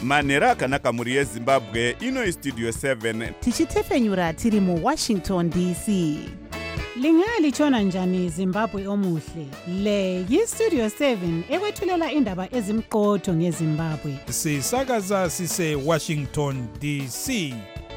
manhero akanaka mhuri yezimbabwe. Ino istudio 7 tichitefenyura tiri muWashington DC. Lingalitshona njani Zimbabwe omuhle? Le yiStudio 7 ekwethulela indaba ezimqotho ngeZimbabwe. Sisakaza sise Washington DC.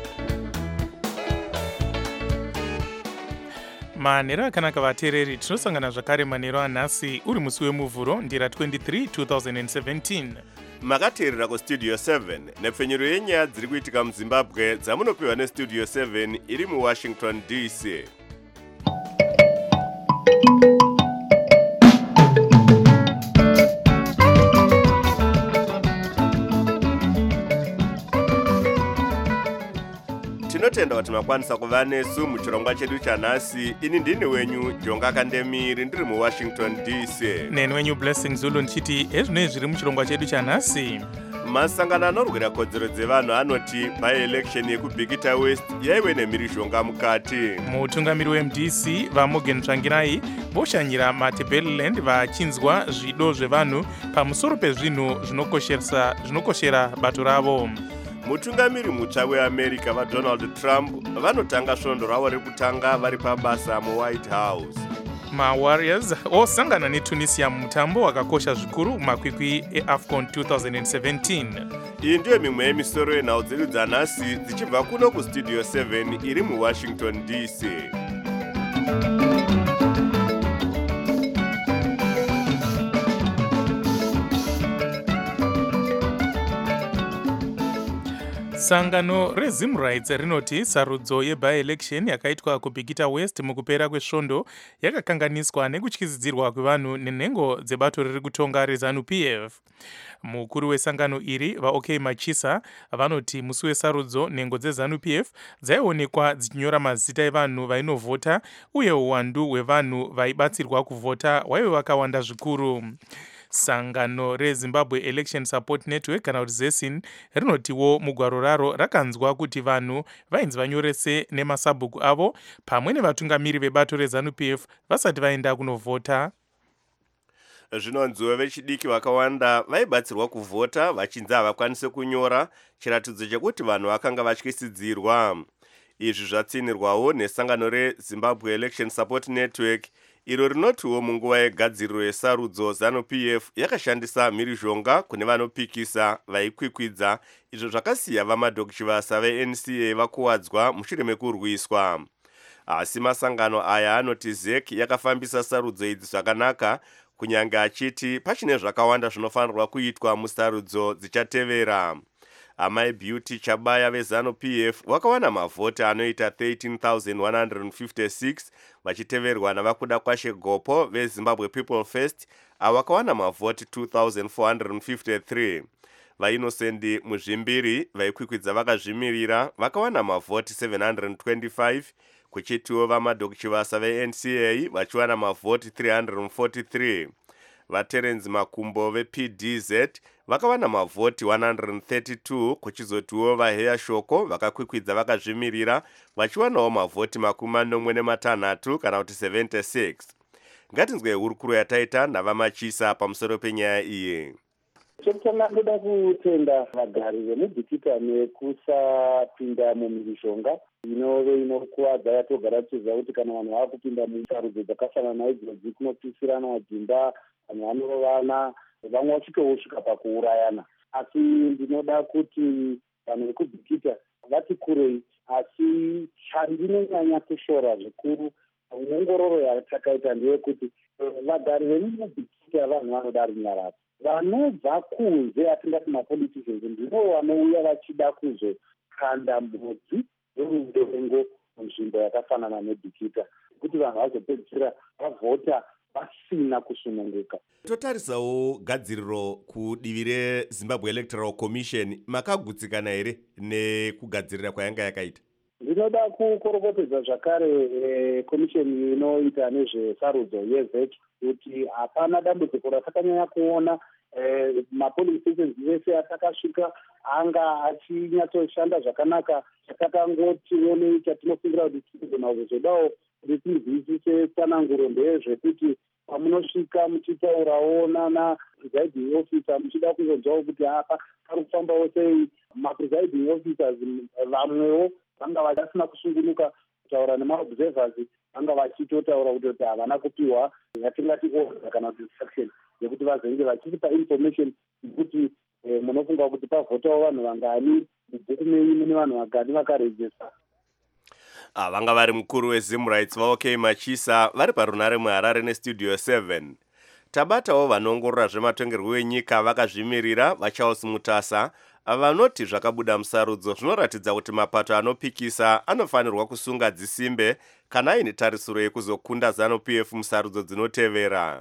manhero akanaka vateereri, tinosangana zvakare manhero anhasi uri musi wemuvhuro ndira 23 2017. makateerera kustudio 7 nepfenyuro yenyaya dziri kuitika muzimbabwe dzamunopiwa nestudio 7 iri muwashington DC. tinotenda kuti makwanisa kuva nesu muchirongwa chedu chanhasi. Ini ndini wenyu Jonga Kandemiri ndiri muwashington DC. neni wenyu Blessing Zulu ndichiti ezvinoi zviri muchirongwa chedu chanhasi. masangano anorwira kodzero dzevanhu anoti by-election yekubhikita west yaive nemhirizhonga mukati. mutungamiri weMDC vaMorgan Tsvangirai voshanyira maTebeleland vachinzwa zvido zvevanhu pamusoro pezvinhu zvinokoshera bato ravo. mutungamiri mutsva weamerica vaDonald Trump vanotanga svondo ravo rekutanga vari pabasa muWhite House. maWarriors osangana neTunisia mumutambo wakakosha zvikuru mumakwikwi eAFCON 2017. iyi ndiyo mimwe yemisoro yenhau dzedu dzanhasi dzichibva kuno kustudio 7 iri muwashington DC. sangano reZimrights rinoti sarudzo yeby-election yakaitwa kubhikita west mukupera kwesvondo yakakanganiswa nekutyizidzirwa kwevanhu nenhengo dzebato riri kutonga reZanu-PF. mukuru wesangano iri vaOK Machisa vanoti musi wesarudzo nhengo dzeZanu-PF dzaionekwa dzichinyora mazita evanhu vainovhota uye uwandu hwevanhu vaibatsirwa kuvhota waive wakawanda zvikuru. sangano reZimbabwe Election Support Network kana kuti ZESIN rinotiwo mugwaro raro rakanzwa kuti vanhu vainzi vanyorese nemasabhuku avo pamwe nevatungamiri vebato reZanu-PF vasati vaenda kunovhota. zvinonziwo vechidiki vakawanda vaibatsirwa kuvhota vachinzi havakwanise kunyora, chiratidzo chekuti vanhu vakanga vatyisidzirwa. izvi zvatsinirwawo nesangano reZimbabwe Election Support Network iro rinotiwo munguva yegadziriro yesarudzo ZANU-PF yakashandisa mhirizhonga kune vanopikisa vaikwikwidza, izvo zvakasiya vamadhokuchivasa veNCA vakuwadzwa mushure mekurwiswa. asi masangano aya anoti ZEC yakafambisa sarudzo idzi zvakanaka, kunyange achiti pachine zvakawanda zvinofanirwa kuitwa musarudzo dzichatevera. amai Beauty Chabaya veZanu-PF vakawana mavhoti anoita 13,156 vachiteverwa navakuda kwashe Gopo veZimbabwe People First avakawana mavhoti 2,453. vaInnocendi Muzvimbiri vaikwikwidza vakazvimirira vakawana mavhoti 725, kuchitiwo vamadhokuchivasa veNCA vachiwana mavhoti 343. vaTerence Makumbo vePDZ vakawana mavhoti 132, kuchizotiwo vaHeya Shoko vakakwikwidza vakazvimirira vachiwanawo mavhoti 46 kana kuti 76. ngatinzwe hurukuro yataita navaMachisa pamusoro penyaya iyi. chekutanga ndoda kutenda vagari vemubhikita nekusapinda mumhirizhonga inove inokuwadza yatogara tichiziva kuti kana vanhu vava kupinda musarudzo dzakafanana naidzodzo kunopisirana madzimba, vanhu vanorovana, vamwe vachitosvika pakuurayana. asi ndinoda kuti vanhu vekubhikita vati kurei, asi chandinonyanya kushora zvikuru ongororo yatakaita ndeyekuti vagari vemubhikita vanhu vanoda runyararo. vanobva kunze atingati mapoliticians ndivo vanouya vachida kuzokanda mbudzi yoruvengo munzvimbo yakafanana nebhikita, kuti vanhu vazopedzisira vavhota vasina kusununguka. totarisawo gadziriro kudivi reZimbabwe Electoral Commission, makagutsikana here nekugadzirira kwayanga yakaita? ndinoda kukorokotedza zvakare komisheni inoita nezvesarudzo yeZEC kuti hapana dambudziko ratakanyanya kuona. mapoling stations vese atakasvika anga achinyatsoshanda zvakanaka. chakatangotione chatinofungira kuti tinogona kuzodawo kuti tinzwisise tsananguro ndeyezvekuti pamunosvika muchitaurawo nana-presiding officer muchida kuzonzwawo kuti apa pari kufambawo sei. Ma-presiding officers vamwewo vanga vasina kusungunuka kutaura nema-observers, vanga vachitotaura kuti havana kupiwa yatingati order kana kuti instruction yekuti vazenge vachitipa information yekuti munofunga kuti pavhotawo vanhu vangani, mubhuku menyu mune vanhu vangani vakarejista. Vanga vari mukuru weZim Rights vaOK Machisa vari parunare muHarare nestudio 7. Tabatawo vanongorora zvematongerwo enyika vakazvimirira vaCharles Mutasa vanoti zvakabuda musarudzo zvinoratidza kuti mapato anopikisa anofanirwa kusunga dzisimbe kana aine tarisiro yekuzokunda ZANU-PF musarudzo dzinotevera.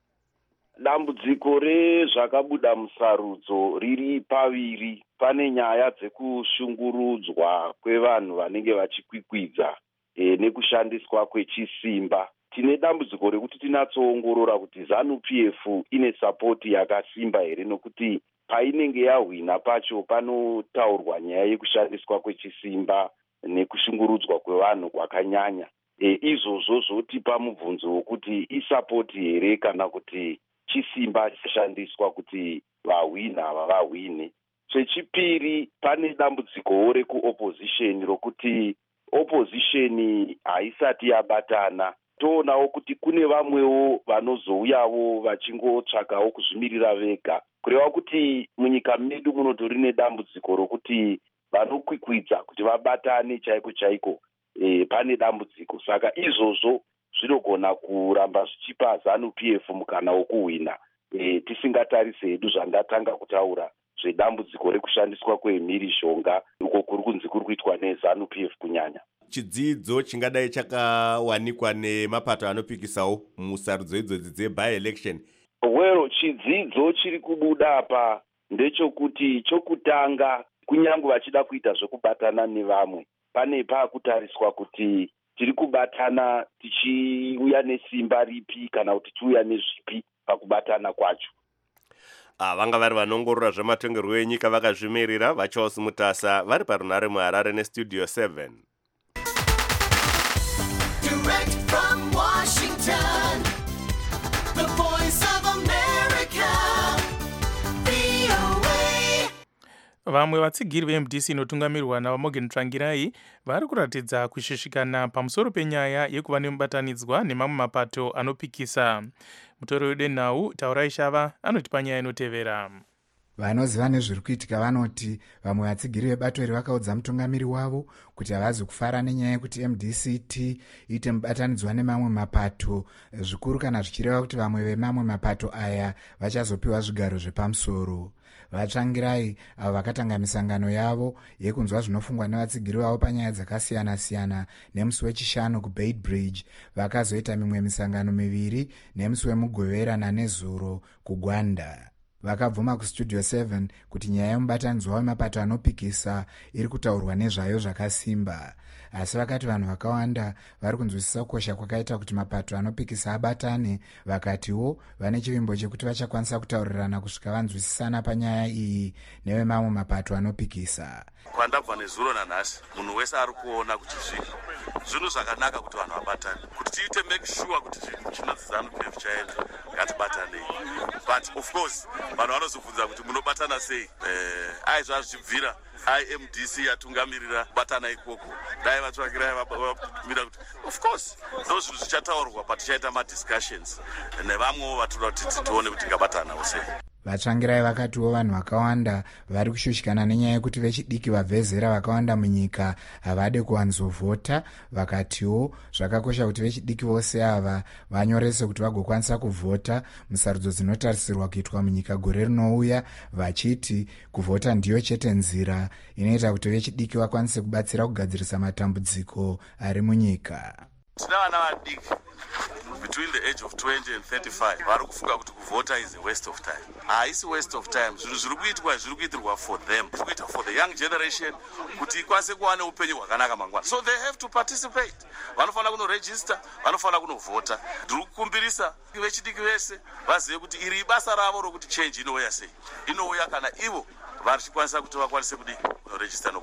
Dambudziko rezvakabuda musarudzo riri paviri. Pane nyaya dzekushungurudzwa kwevanhu vanenge vachikwikwidza nekushandiswa kwechisimba. Tine dambudziko rekuti tinatsoongorora kuti ZANU-PF ine sapoti yakasimba here, nokuti painenge yahwina pacho panotaurwa nyaya yekushandiswa kwechisimba nekushungurudzwa kwevanhu kwakanyanya. Izvozvo zvotipa mubvunzo wokuti isapoti here kana kuti chisimba chishandiswa kuti vahwina ava vahwine. Chechipiri, pane dambudziko rekuopposition rokuti opposition haisati yabatana. Toonawo kuti kune vamwewo vanozouyawo vachingotsvakawo kuzvimirira vega, kureva kuti munyika medu munotori nedambudziko rokuti vanokwikwidza kuti vabatane chaiko chaiko pane dambudziko. Saka izvozvo zvinogona kuramba zvichipa ZANU-PF mukana wokuhwina, tisingatarise hedu zvandatanga kutaura zvedambudziko rekushandiswa kwemhirishonga uko kuri kunzi kuri kuitwa neZANU-PF kunyanya. Chidzidzo chingadai chakawanikwa nemapato anopikisawo musarudzo idzodzi dze-by-election. Well, chidzidzo chiri kubuda apa ndechokuti chokutanga, kunyange vachida kuita zvekubatana nevamwe, pane pakutariswa kuti tiri kubatana tichiuya nesimba ripi kana kuti tichiuya nezvipi pakubatana kwacho. Vanga vari vanongorora zvematongerwo enyika vakazvimirira vaCharles Mutasa vari parunare muHarare nestudio 7. Direct from Washington, the voice of America, VOA. Vamwe vatsigiri veMDC inotungamirwa naVamorgan Tsvangirai vari kuratidza kushushikana pamusoro penyaya yekuva nemubatanidzwa nemamwe mapato anopikisa. Mutori wedenhau Taurai Shava anotipa nyaya inotevera. Vanoziva nezviri kuitika vanoti vamwe vatsigiri vebato iri vakaudza mutungamiri wavo kuti havazi kufara nenyaya yekuti MDCT iite mubatanidzwa nemamwe mapato, zvikuru kana zvichireva kuti vamwe vemamwe mapato aya vachazopiwa zvigaro zvepamusoro. Vatsvangirai avo vakatanga misangano yavo yekunzwa zvinofungwa nevatsigiri vavo panyaya dzakasiyana-siyana nemusi wechishanu kuBeit Bridge, vakazoita mimwe misangano miviri nemusi wemugovera nanezuro kuGwanda. Vakabvuma kustudio 7 kuti nyaya yemubatanidzwa wemapato anopikisa iri kutaurwa nezvayo zvakasimba, asi vakati vanhu vakawanda vari kunzwisisa kukosha kwakaita kuti mapato anopikisa abatane, vakatiwo vane chivimbo chekuti vachakwanisa kutaurirana kusvika vanzwisisana panyaya iyi nevemamwe mapato anopikisa. Kwandabva nezuro nanhasi munhu wese ari kuona kuti zvinhu zvakanaka kuti vanhu vabatane, kuti tiite make sure kuti chinonzi ZANU-PF chaenda ngatibatanei. But of course vanhu vanozobvunza kuti munobatana sei. Aizvazvibvira IMDC yatungamirira kubatana ikoko, dai vatsvakirai vabvumira kuti of course ndo zvinhu zvichataurwa patichaita madiscussions nevamwewo vatoda kuti tione kuti tingabatanawo sei. Vatsvangirai vakatiwo vanhu vakawanda vari kushushikana nenyaya yekuti vechidiki vabve zera vakawanda munyika havade kuwanzovhota. Vakatiwo zvakakosha kuti vechidiki vose ava vanyorese kuti vagokwanisa kuvhota musarudzo dzinotarisirwa kuitwa munyika gore rinouya, vachiti kuvhota ndiyo chete nzira inoita kuti vechidiki vakwanise kubatsira kugadzirisa matambudziko ari munyika. Tina vana vadiki between the age of 20 and 35 vari kufunga kuti kuvhota is a waste of time. Haisi waste of time. Zvinhu zviri kuitirwa for them, zviri kuita for the young generation kuti ikwanise kuva neupenyu hwakanaka mangwana. So they have to participate. Vanofana kunoregister, vanofana kunovhota. Ndiri kukumbirisa vechidiki vese vazive kuti iri basa ravo rokuti change inouya sei. Inouya kana ivo vari chikwanisa kuti vakwanise kunoregister nokuvhota.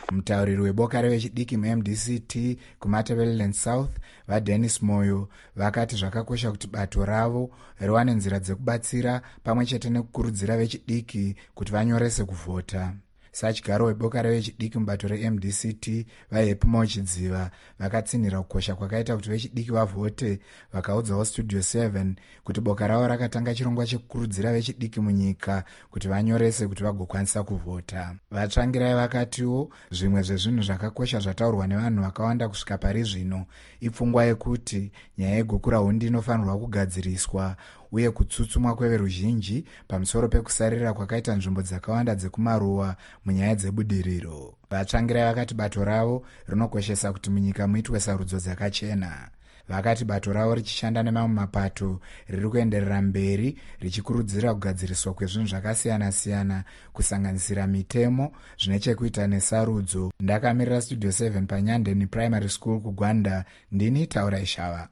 mutauriri weboka revechidiki muMDCT kuMatabeleland South vaDennis Moyo vakati zvakakosha kuti bato ravo riwane nzira dzekubatsira pamwe chete nekukurudzira vechidiki kuti vanyorese kuvhota. Sachigyaro weboka revechidiki mubato reMDCT vaHappy Mochidziva vakatsinhira kukosha kwakaita kuti vechidiki vavhote, vakaudzawo Studio 7 kuti boka ravo rakatanga chirongwa chekukurudzira vechidiki munyika kuti vanyorese kuti vagokwanisa kuvhota. Vatsvangirai vakatiwo zvimwe zvezvinhu zvakakosha zvataurwa nevanhu vakawanda kusvika pari zvino ipfungwa yekuti nyaya yegukura hundi inofanirwa kugadziriswa uye kutsutsumwa kweveruzhinji pamusoro pekusarira kwakaita nzvimbo dzakawanda dzekumaruwa munyaya dzebudiriro. Vatsvangirai vakati bato ravo rinokoshesa kuti munyika muitwe sarudzo dzakachena. Vakati bato ravo richishanda nemamwe mapato riri kuenderera mberi richikurudzira kugadziriswa kwezvinhu zvakasiyana-siyana kusanganisira mitemo zvine chekuita nesarudzo. Ndakamirira Studio 7 paNyandeni Primary School kuGwanda, ndini Taura Ishava.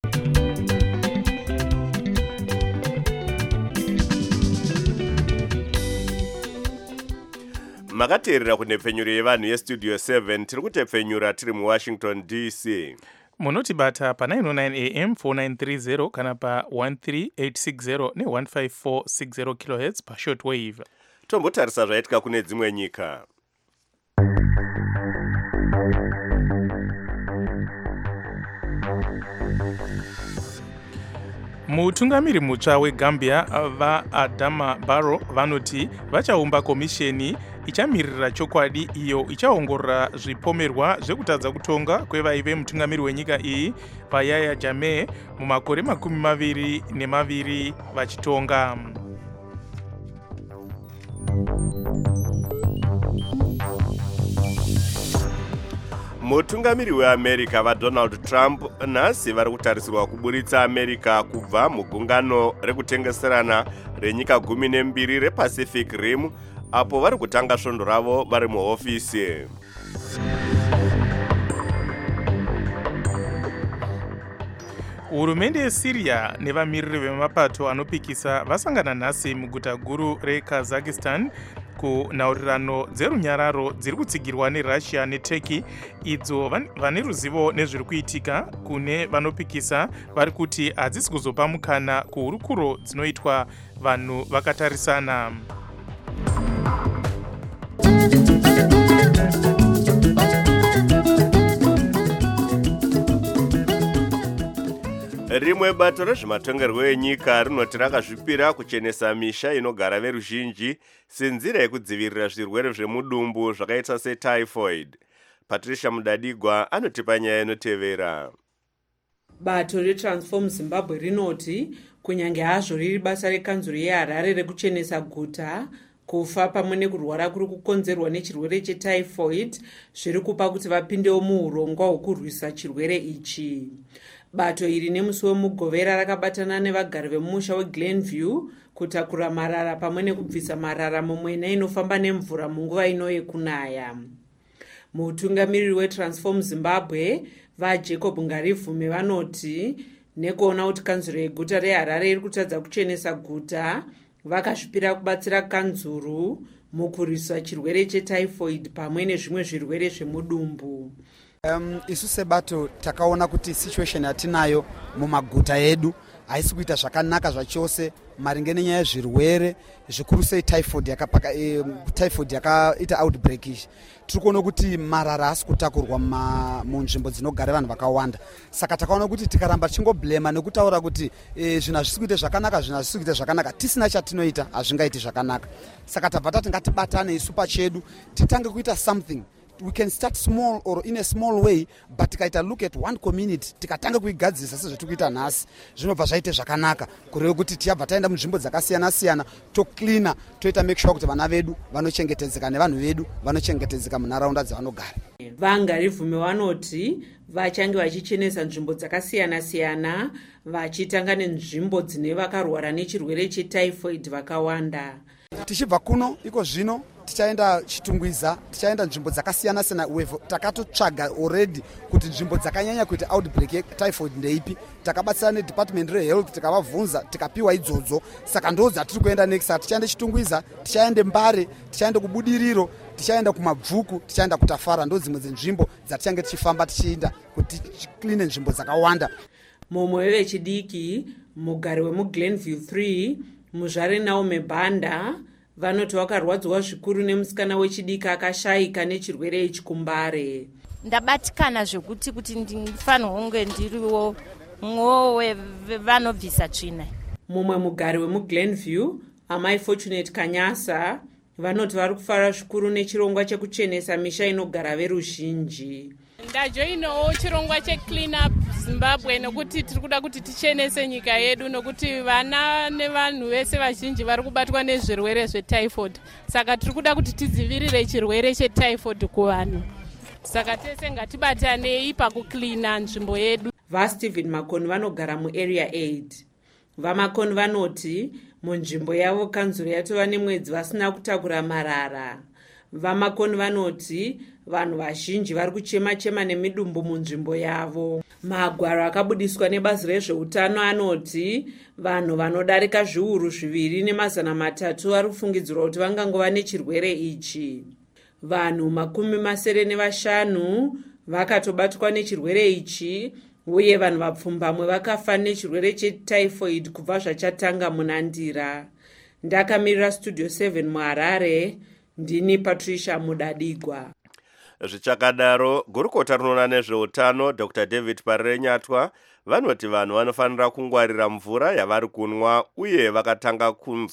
Makateerera kunhepfenyuro yevanhu yestudio 7 tiri kutepfenyura tiri muWashington DC. Munotibata pa909 AM 4930 kana pa13860 ne15460 kHz pashortwave. Tombotarisa zvaitika kune dzimwe nyika. Mutungamiri mutsva weGambia vaAdama Barrow vanoti vachaumba komisheni ichamirira chokwadi iyo ichaongorora zvipomerwa zvekutadza kutonga kwevaive mutungamiri wenyika iyi vaYahya Jammeh mumakore 22 vachitonga. Mutungamiri weAmerica vaDonald Trump nhasi vari kutarisirwa kuburitsa America kubva mugungano rekutengeserana renyika 12 rePacific Rim apo vari kutanga svondo ravo vari muhofisi. Hurumende yeSyria nevamiriri vemapato anopikisa vasangana nhasi muguta guru reKazakhstan kunhaurirano dzerunyararo dziri kutsigirwa neRussia neTurkey idzo vane ruzivo nezviri kuitika kune vanopikisa vari kuti hadzisi kuzopa mukana kuhurukuro dzinoitwa vanhu vakatarisana. Rimwe bato rezvematongerwo enyika rinoti rakazvipira kuchenesa misha inogara veruzhinji senzira yekudzivirira zvirwere zvemudumbu zvakaita setyphoid. Patricia Mudadigwa anotipa nyaya inotevera. Bato reTransform Zimbabwe rinoti kunyange hazvo riri basa rekanzuro yeHarare rekuchenesa guta, kufa pamwe nekurwara kuri kukonzerwa nechirwere chetyphoid zviri kupa kuti vapindewo muurongwa hwokurwisa chirwere ichi. Bato iri nemusi wemugovera rakabatana nevagari vemusha weGlenview kutakura marara pamwe nekubvisa marara mumwena inofamba nemvura munguva ino yekunaya. Mutungamiriri weTransform Zimbabwe vaJacob Ngarivume vanoti nekuona kuti kanzuro yeguta reHarare iri kutadza kuchenesa guta, vakazvipira kubatsira kanzuro mukurwisa chirwere chetyphoid pamwe nezvimwe zvirwere zvemudumbu. Isu sebato takaona kuti situation yatinayo mumaguta edu haisi kuita zvakanaka zvachose maringe nenyaya yezvirwere zvikuru sei typhoid yakaita outbreak ishi. Tiri kuona kuti marara haasi kutakurwa munzvimbo dzinogara vanhu vakawanda. Saka takaona kuti tikaramba tichingoblema nekutaura kuti zvinhu hazvisi kuita zvakanaka, zvinhu hazvisi kuita zvakanaka, tisina chatinoita hazvingaiti zvakanaka. Saka tabva tati ngatibatane isu pachedu titange kuita something. We can start small or in a small way, but tikaita look at one community tikatanga kuigadzirisa sezvatikuita nhasi zvinobva zvaite zvakanaka kureva kuti tiyabva taenda munzvimbo dzakasiyana-siyana tocleana toita make sure kuti vana vedu vanochengetedzeka nevanhu vedu vanochengetedzeka munharaunda dzavanogara. Vangarivume vanoti vachange vachichenesa nzvimbo dzakasiyana-siyana vachitanga nenzvimbo dzine vakarwara nechirwere chetyphoid vakawanda. Tichibva kuno iko zvino tichaenda Chitungwiza, tichaenda nzvimbo dzakasiyana-siyana. Takatotsvaga already kuti nzvimbo dzakanyanya kuita outbreak yetyphoid ndeipi. Takabatsira neDepartment reHealth tikavabvunza tikapiwa idzodzo. Saka ndo dzatiri kuenda next. Tichaenda Chitungwiza, tichaenda Mbare, tichaenda kuBudiriro, tichaenda kumabvuku, tichaenda kutafara, ndo dzimwe dzenzvimbo dzatichange tichifamba tichienda kuti tikline nzvimbo dzakawanda. mumwe wevechidiki mugari wemuglenview 3 muzvare Naume Banda vanoti vakarwadzwa zvikuru nemusikana wechidiki akashayika nechirwere ichikumbare. ndabatikana zvekuti kuti ndifanirwa kunge ndiriwo mwowe vanobvisa tsvina. mumwe mugari wemuglenview amai Fortunate Kanyasa vanoti vari kufara zvikuru nechirongwa chekuchenesa misha inogara veruzhinji. ndajoinawo chirongwa checlean up Zimbabwe nokuti tiri kuda kuti tichenese nyika yedu nokuti vana nevanhu vese vazhinji vari kubatwa nezvirwere zvetyphoid, saka tiri kuda kuti tidzivirire chirwere chetyphoid kuvanhu, saka tese ngatibatanei pakuklina nzvimbo yedu. vaStephen Makoni vanogara muarea 8 vamakoni vanoti munzvimbo yavo kanzuro yatova nemwedzi vasina kutakura marara. vamakoni vanoti vanhu vazhinji vari kuchema-chema nemidumbu munzvimbo yavo. magwaro akabudiswa nebazi rezveutano anoti vanhu vanodarika zviuru 203 vari kufungidzirwa kuti vangangova nechirwere ichi. vanhu 75 vakatobatwa nechirwere ichi uye vanhu vapfumbamwe vakafa nechirwere chetyphoid kubva zvachatanga munandira. ndakamirira studio 7 muHarare, ndini Patricia Mudadigwa. Zvichakadaro, gurukota rinoona nezveutano Dr. David Parenyatwa vanoti vanhu vanofanira kungwarira mvura yavari kunwa uye vakatanga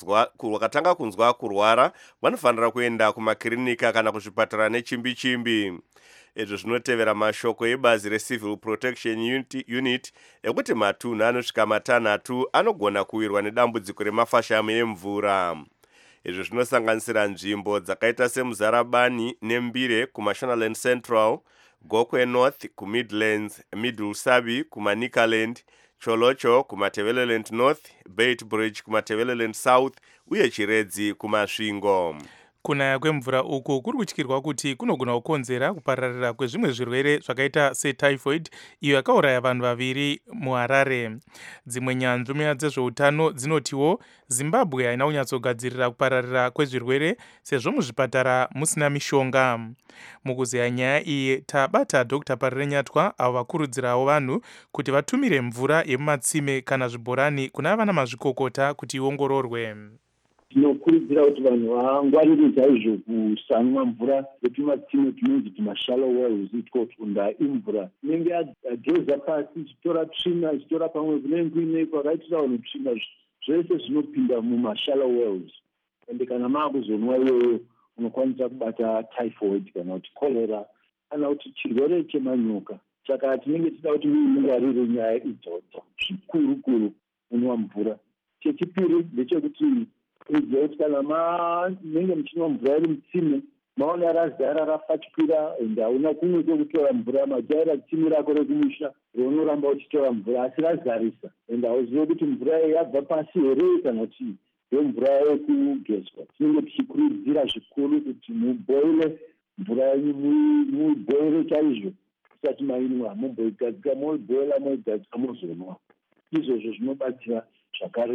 kunzwa kurwara vanofanira kuenda kumakirinika kana kuzvipatara nechimbi-chimbi. Izvi zvinotevera mashoko ebazi reCivil Protection Unit ekuti matunhu anosvika 6 anogona kuwirwa nedambudziko remafashamu emvura. Izvi zvinosanganisira nzvimbo dzakaita seMuzarabani neMbire kuMashonaland Central, Gokwe North kuMidlands, Middle Sabi kuManicaland, Cholocho kuMateveleland North, Beit Bridge kuMateveleland South uye Chiredzi kuMasvingo. kunaya kwemvura uku kuri kutyirwa kuti kunogona kukonzera kupararira kwezvimwe zvirwere zvakaita setyphoid iyo yakauraya vanhu 2 muHarare. dzimwe nyanzvi munyaya dzezveutano dzinotiwo Zimbabwe haina kunyatsogadzirira kupararira kwezvirwere sezvo muzvipatara musina mishonga. mukuzeya nyaya iyi tabata Dr. Parenyatwa avo vakurudzirawo vanhu kuti vatumire mvura yemumatsime kana zvibhorani kuna vana mazvikokota kuti iongororwe. tinokurudzira kuti vanhu vangwarire chaizvo kusanwa mvura yetumatsime tunonzi tumashallow wells itikofunda imvura inenge yageza pasi ichitora tsvina ichitora pamwe kunenge kwakaitira vanhu tsvina zvese zvinopinda mumashallow wells ende kana maakuzonwa iyoyo unokwanisa kubata typhoid kana kuti cholera kana kuti chirwere chemanyoka. Saka tinenge tida kuti mungwarire nyaya idzodzo zvikuru kunwa mvura. Chechipiri ndechekuti kuziva kuti kana munenge muchinwa mvura iri mutsime maona razara rafatwira ende hauna kumwe kwekutora mvura majaira tsime rako rekumusha raunoramba uchitora mvura asi razarisa ende hauzive kuti mvura yabva pasi here kana kuti yemvura yekugezwa. tinenge tichikurudzira zvikuru kuti muboile mvura yenyu muboile chaizvo kusati mainwa mumboigadzika moiboila moigadzika mozonwa. izvozvo zvinobatsira zvakare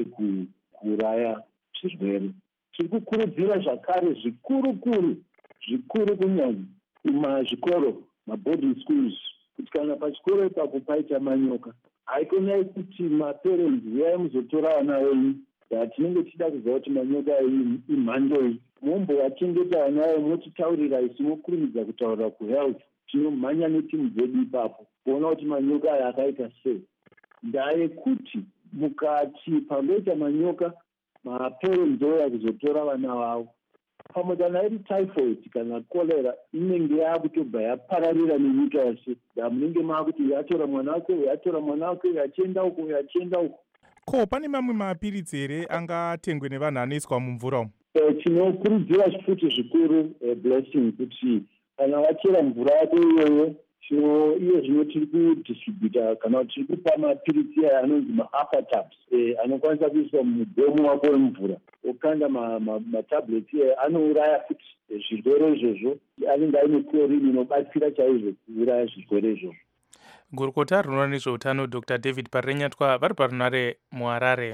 kuuraya zvirwere. tiri kukurudzira zvakare zvikuru kunyanya kumazvikoro maboarding schools kuti kana pachikoro ipapo paita manyoka haikonai kuti maparents uyai muzotora vana venyu. tinenge tichida kuziva kuti manyoka imhandoi mombovachengeta vana venyu motitaurira isu mokurumidza kutaurira kuhealth tinomhanya netimu dzedu ipapo kuona kuti manyoka aya akaita sei. ndaa yekuti mukati pangoita manyoka maparents ouya kuzotora vana vavo pamwe kana iri typhoid kana cholera inenge yaakutobva yapararira nenyika yose. munenge maakuti yatora mwana wake yachienda uko. ko pane mamwe mapiritsi here angatengwe nevanhu anoiswa mumvura umu? tinokurudzira futi zvikuru blessing kuti kana wachera mvura yako iyoyo iye zvino tiri kudistributa kana kuti tiri kupa mapiritsi aya anonzi maaftertabs anokwanisa kuiswa mudhomo wako wemvura okanda matablets aya anouraya futi zvirwere izvozvo. anenge aine chlorine inobatsira chaizvo kuuraya zvirwere izvozvo. gurukota rinoona nezveutano Dr. David Parenyatwa vari parunare muHarare.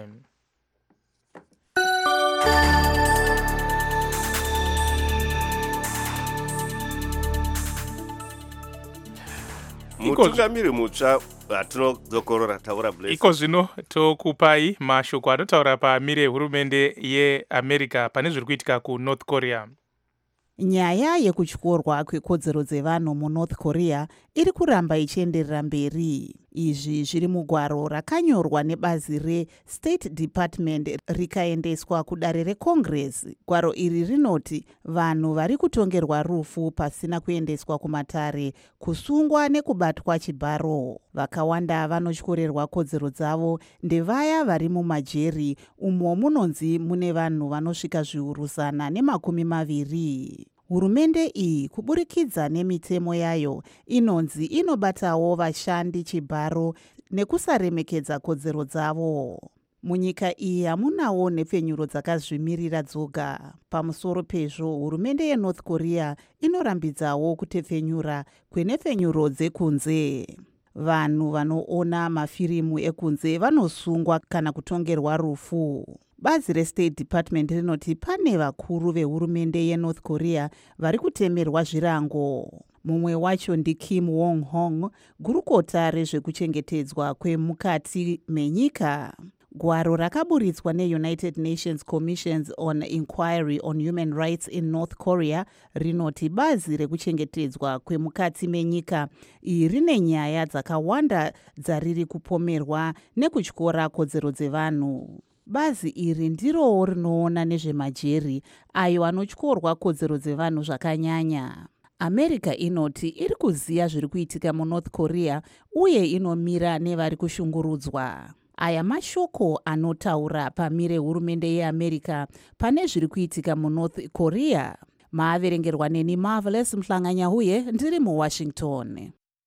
mutungamiri mutsva hatinodzokorora taura Bless. iko zvino tokupai mashoko anotaura pamire hurumende yeamerica pane zviri kuitika kunorth Korea. Nyaya yekutyorwa kwekodzero dzevanhu munorth Korea iri kuramba ichienderera mberi. Izvi zviri mugwaro rakanyorwa nebazi reState Department rikaendeswa kudare reCongress. Gwaro iri rinoti vanhu vari kutongerwa rufu pasina kuendeswa kumatare, kusungwa nekubatwa chibharo. Vakawanda vanotyorerwa kodzero dzavo ndevaya vari mumajeri umo munonzi mune vanhu vanosvika zviuru 120. Hurumende iyi kuburikidza nemitemo yayo inonzi inobatawo vashandi chibharo nekusaremekedza kodzero dzavo. Munyika iyi hamunawo nepfenyuro dzakazvimirira dzoga. Pamusoro pezvo, hurumende yeNorth Korea inorambidzawo kutepfenyura kwenepfenyuro dzekunze. Vanhu vanoona mafirimu ekunze vanosungwa kana kutongerwa rufu. Bazi reState Department rinoti pane vakuru vehurumende yeNorth Korea vari kutemerwa zvirango. Mumwe wacho ndiKim Wong Hong, gurukota rezvekuchengetedzwa kwemukati menyika. Gwaro rakaburitswa neUnited Nations Commissions on Inquiry on Human Rights in North Korea rinoti bazi rekuchengetedzwa kwemukati menyika iri rine nyaya dzakawanda dzariri kupomerwa nekutyora kodzero dzevanhu. Bazi iri ndirowo rinoona nezvemajeri ayo anotyorwa kodzero dzevanhu zvakanyanya. America inoti iri kuziya zviri kuitika muNorth Korea uye inomira nevari kushungurudzwa. Aya mashoko anotaura pamire hurumende yeAmerica pane zviri kuitika muNorth Korea. Maaverengerwa neni Marvelous Mhlanganyahuye, ndiri muWashington.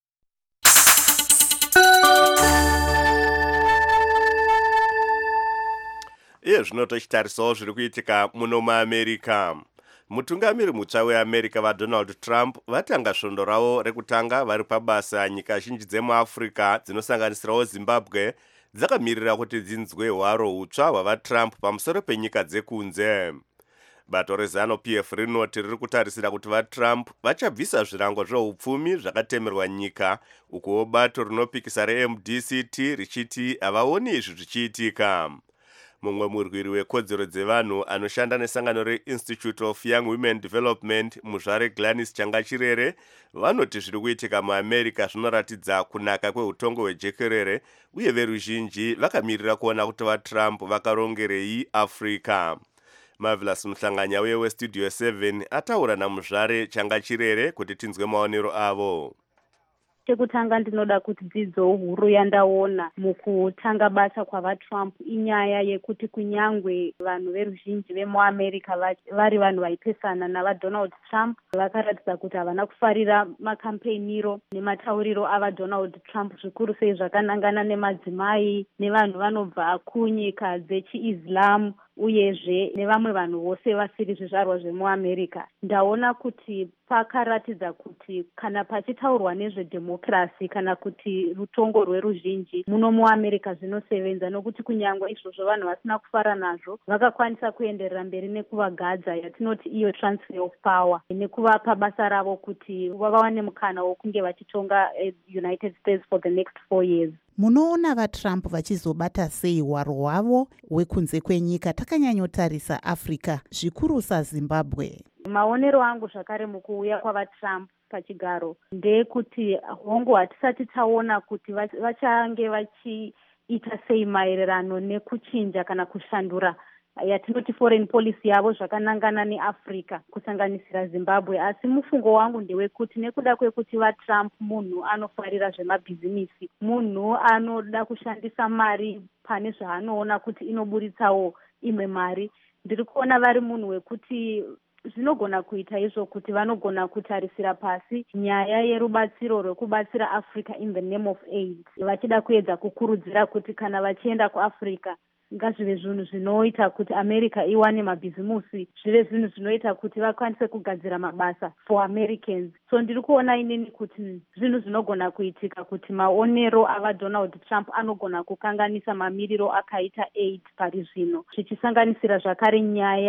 Iye zvino tochitarisawo zviri kuitika muno muAmerica. Mutungamiri mutsva weAmerica vaDonald Trump vatanga svondo ravo rekutanga vari pabasa. Nyika zhinji dzemuAfrica dzinosanganisirawo Zimbabwe dzakamirira kuti dzinzwe hwaro hutsva hwavaTrump pamusoro penyika dzekunze. Bato reZANU-PF rinoti riri kutarisira kuti vaTrump vachabvisa zvirango zveupfumi zvakatemerwa nyika, ukuwo bato rinopikisa reMDCT richiti havaoni izvi zvichiitika. Mumwe murwiri wekodzero dzevanhu anoshanda nesangano reInstitute of Young Women Development muzvare Gladys Changachirere vanoti zviri kuitika muAmerica zvinoratidza kunaka kweutongo hwejekerere uye veruzhinji vakamirira kuona kuti vaTrump vakarongerei Africa. Marvelous Mhlanganya weStudio 7 ataura namuzvare Changachirere kuti tinzwe maonero avo. Chekutanga ndinoda kuti dzidzo huru yandaona mukutanga basa kwavaTrump inyaya yekuti kunyangwe vanhu veruzhinji vemuAmerica vari vanhu vaipesana navaDonald Trump vakaratidza kuti havana kufarira makampeniro nematauriro avaDonald Trump, zvikuru sei zvakanangana nemadzimai nevanhu vanobva kunyika dzechiIslam uyezve nevamwe vanhu vose vasiri zvizvarwa zvemuAmerica. Ndaona kuti pakaratidza kuti kana pachitaurwa nezvedhemokirasi kana kuti rutongo rweruzhinji muno muAmerica zvinosevenza, nokuti kunyangwe izvozvo vanhu vasina kufara nazvo vakakwanisa kuenderera mberi nekuvagadza yatinoti iyo transfer of power, nekuvapa basa ravo kuti vawane mukana wokunge vachitonga United States for the next 4 years. Munoona vaTrump vachizobata sei hwaro hwavo hwekunze kwenyika takanyanyotarisa Africa, zvikuru saZimbabwe? Maonero angu zvakare mukuuya kwavaTrump pachigaro ndekuti hongu hatisati taona kuti vachange vachiita sei maererano nekuchinja kana kushandura yatinoti foreign policy yavo zvakanangana neAfrica kusanganisira Zimbabwe. Asi mufungo wangu ndewekuti nekuda kwekuti vaTrump munhu anofarira zvemabhizinisi, munhu anoda kushandisa mari pane zvaanoona kuti inoburitsawo imwe mari, ndiri kuona vari munhu wekuti zvinogona kuita izvo kuti vanogona kutarisira pasi nyaya yerubatsiro rwekubatsira Africa in the name of aid, vachida kuedza kukurudzira kuti kana vachienda kuAfrica ngazvive zvinhu zvinoita kuti America iwane mabhizimusi, zvive zvinhu zvinoita kuti vakwanise kugadzira mabasa for Americans. So ndiri kuona inini kuti zvinhu zvinogona kuitika kuti maonero avaDonald Trump anogona kukanganisa mamiriro akaita aid pari zvino, zvichisanganisira zvakare nyaya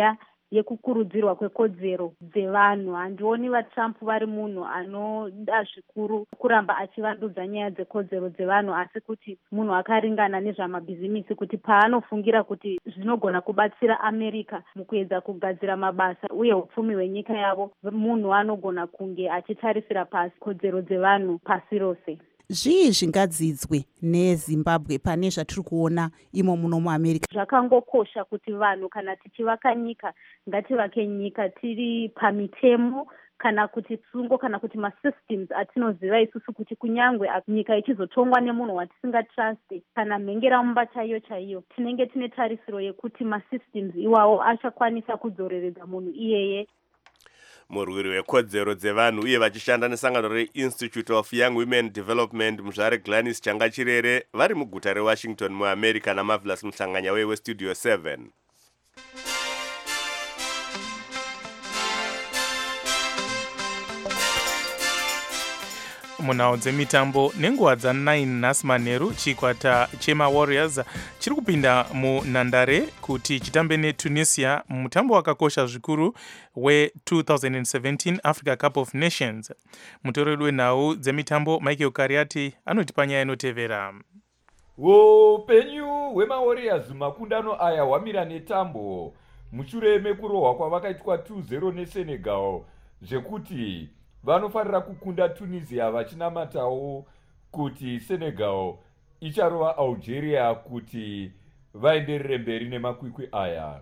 yekukurudzirwa kwekodzero dzevanhu. Handioni vaTrump vari munhu anoda zvikuru kuramba achivandudza nyaya dzekodzero dzevanhu, asi kuti munhu akaringana nezvamabhizimisi, kuti paanofungira kuti zvinogona kubatsira America mukuedza kugadzira mabasa uye upfumi hwenyika yavo, munhu anogona kunge achitarisira pasi kodzero dzevanhu pasi rose. Zvii zvingadzidzwe neZimbabwe pane zvatiri kuona imo muno muAmerica? Zvakangokosha kuti vanhu kana tichivaka nyika ngativake nyika tiri pamitemo kana kuti tsungo kana kuti masystems atinoziva isusu kuti kunyangwe nyika ichizotongwa nemunhu watisingatrusti kana mhengeramumba chaiyo chaiyo, tinenge tine tarisiro yekuti masystems iwawo achakwanisa kudzoreredza munhu iyeye. Murwiri wekodzero dzevanhu uye vachishanda nesangano reInstitute of Young Women Development muzvare Gladys Changachirere vari muguta reWashington muAmerica naMarvelous Mhlanganya weStudio 7. munhau dzemitambo nenguva dza9 nhasi manheru chikwata chemawarriors chiri kupinda munhandare kuti chitambe netunisia mutambo wakakosha zvikuru we2017 Africa Cup of Nations. Mutoreri wenhau dzemitambo Michael Kariati anoti panyaya inotevera. Upenyu hwemawarriors makundano aya hwamira netambo mushure mekurohwa kwavakaitwa 2-0 neSenegal zvekuti vanofanira kukunda Tunisia vachinamatawo kuti Senegal icharova Algeria kuti vaenderere mberi nemakwikwi aya.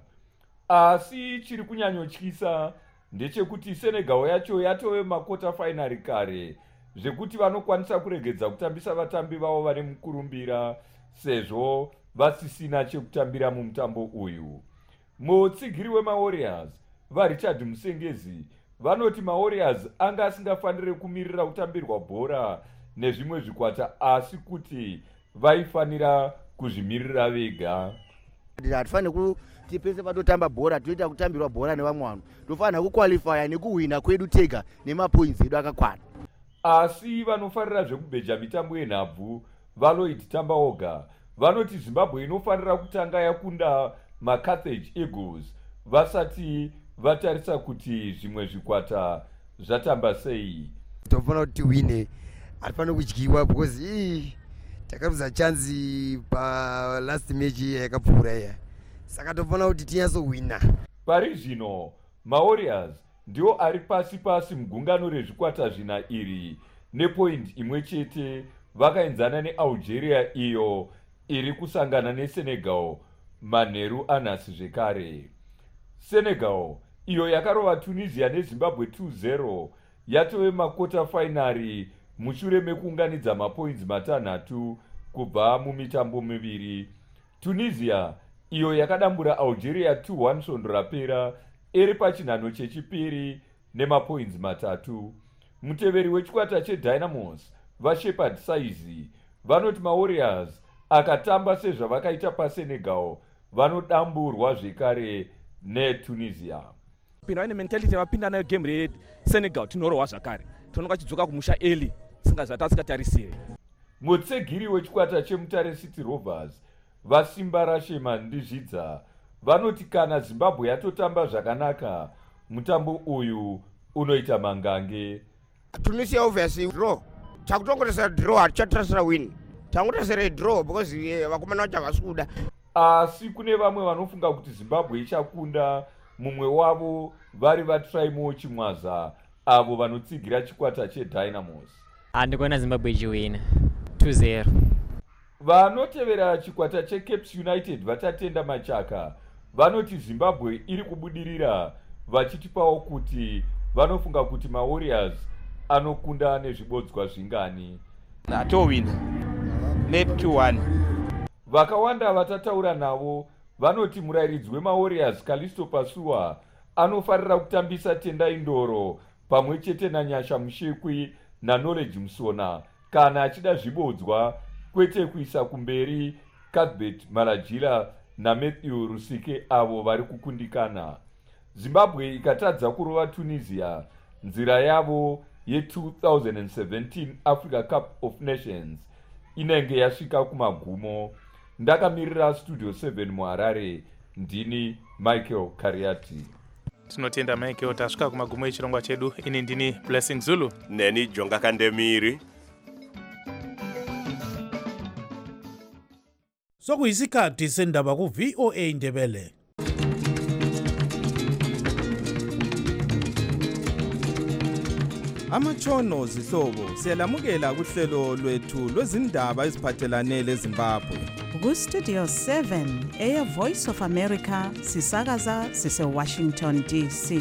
Asi chiri kunyanyotyisa ndechekuti Senegal yacho yatove makota final kare zvekuti vanokwanisa kuregedza kutambisa vatambi vavo vane mukurumbira sezvo vasisina chekutambira mumutambo uyu. Mutsigiri wemawarriors vaRichard Musengezi vanoti mawarriors anga asingafanire kumirira kutambirwa bhora nezvimwe zvikwata asi kuti vaifanira kuzvimirira vega. Hatifanire kuti pese patotamba bhora toita kutambirwa bhora nevamwe vanhu, tofanira kuqualifya nekuhwina kwedu tega nemapoints edu akakwana. Asi vanofarira zvekubheja mitambo yenhabvu Valoid Tambaoga vanoti Zimbabwe inofanira kutanga yakunda maCarthage Eagles vasati vatarisa kuti zvimwe zvikwata zvatamba sei. Tofanira kuti wine, hatifanira kudyiwa because takarudza chance pa last match yakapfuura iya, saka tofanira kuti tinyatsohwina. Pari zvino mawarriors ndio ari pasi pasi mugungano rezvikwata zvina iri nepoint imwe chete, vakaenzana neAlgeria iyo iri kusangana neSenegal manheru anhasi zvekare. Senegal iyo yakarova Tunisia neZimbabwe 2-0 yatove makota finari mushure mekuunganidza mapoints matanhatu kubva mumitambo miviri. Tunisia iyo yakadambura Algeria 2-1 svondo rapera iri pachinhano chechipiri nemapoints matatu. Muteveri wechikwata cheDynamos vaShepherd Saizi vanoti mawarriors akatamba sezvavakaita paSenegal vanodamburwa zvekare neTunisia. Pinda ine mentality vapinda nayo game reSenegal tinorohwa zvakare, tonoka chidzoka kumusha early tisingatarisire. Mutsegiri wechikwata cheMutare City Rovers vaSimba Rashema Ndizvidza vanoti kana Zimbabwe yatotamba zvakanaka mutambo uyu unoita mangange. Tunisia obviously draw, takutongotasira draw, hatichatarasira win, tangotasira draw because vakomana vacho havasikuda. Asi kune vamwe vanofunga kuti Zimbabwe ichakunda mumwe wavo vari vaTraimo Chimwaza avo vanotsigira chikwata cheDynamos. Handikuona Zimbabwe ichiwina 2-0. Vanotevera chikwata cheCapes United vatatenda Machaka vanoti Zimbabwe iri kubudirira vachitipawo kuti vanofunga kuti mawarriors anokunda nezvibodzwa zvingani. Atowina maybe 2-1. Vakawanda vatataura navo vanoti murairidzi wemawarriors Callisto Pasua anofarira kutambisa Tendai Ndoro pamwe chete naNyasha Mushekwi naKnowledge Musona kana achida zvibodzwa, kwete kuisa kumberi Cuthbert Malajila naMatthew Rusike avo vari kukundikana. Zimbabwe ikatadza kurova Tunisia, nzira yavo ye2017 Africa Cup of Nations inenge yasvika kumagumo. Ndakamirira Studio 7 muHarare, ndini Michael Kariati. tinotenda maikewo tasvika kumagumo echirongwa chedu. Ini ndini Blessing Zulu neni Jonga Kandemiri. Sokuyisikhathi sendaba ku VOA Ndebele. Amatshono zihlobo siyalamukela kuhlelo lwethu lwezindaba eziphathelane leZimbabwe. Ku-Studio 7 Air Voice of America sisakaza sise-Washington DC.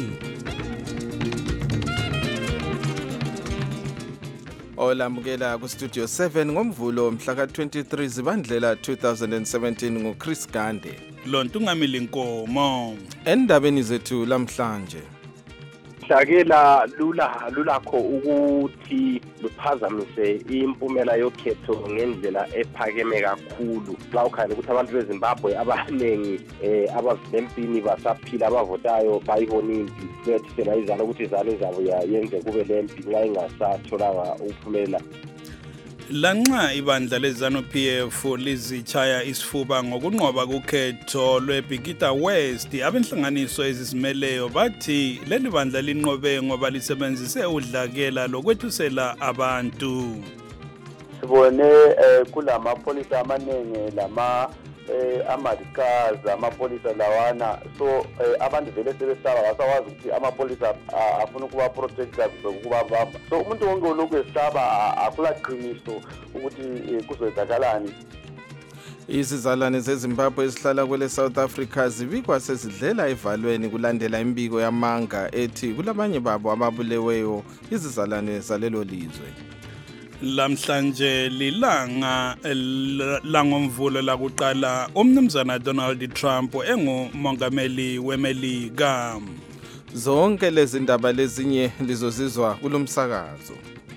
Olamukela ku-Studio 7 ngomvulo mhla ka-23 Zibandlela 2017 nguChris Gande. Lontungamili Nkomo. Endabeni zethu lamhlanje. Hlakela lulakho ukuthi luphazamise impumela yokhetho ngendlela ephakeme kakhulu. Xa ukhangela ukuthi abantu beZimbabwe abaningi abazempini basaphila abavotayo bayibona impi bethi selayizana ukuthi izalo zabo yenze kube lempi nxa ingasatholanga ukuphumelela. Lanxa ibandla leZANU-PF lizitshaya isifuba ngokunqoba kukhetho lweBhikita West, abenhlanganiso ezizimeleyo bathi leli bandla linqobe ngoba lisebenzise udlakela lokwethusela abantu. Sibone kulamapolisa amaningi amadikazi amapolisa lawana, so abantu vele sebesaba basawazi ukuthi amapolisa afuna ukuba protector ukuba bamba. So umuntu wonke olokhu esaba akulaqiniso ukuthi kuzoyenzakalani. Izizalwane zeZimbabwe ezihlala kwele South Africa zibikwa sezidlela evalweni kulandela imbiko yamanga ethi kulabanye babo ababuleweyo izizalwane zalelo lizwe. Lamhlanje lilanga langomvulo lakuqala umnumzana Donald Trump engumongameli weMelika. Zonke lezi ndaba lezinye lizozizwa kulomsakazo.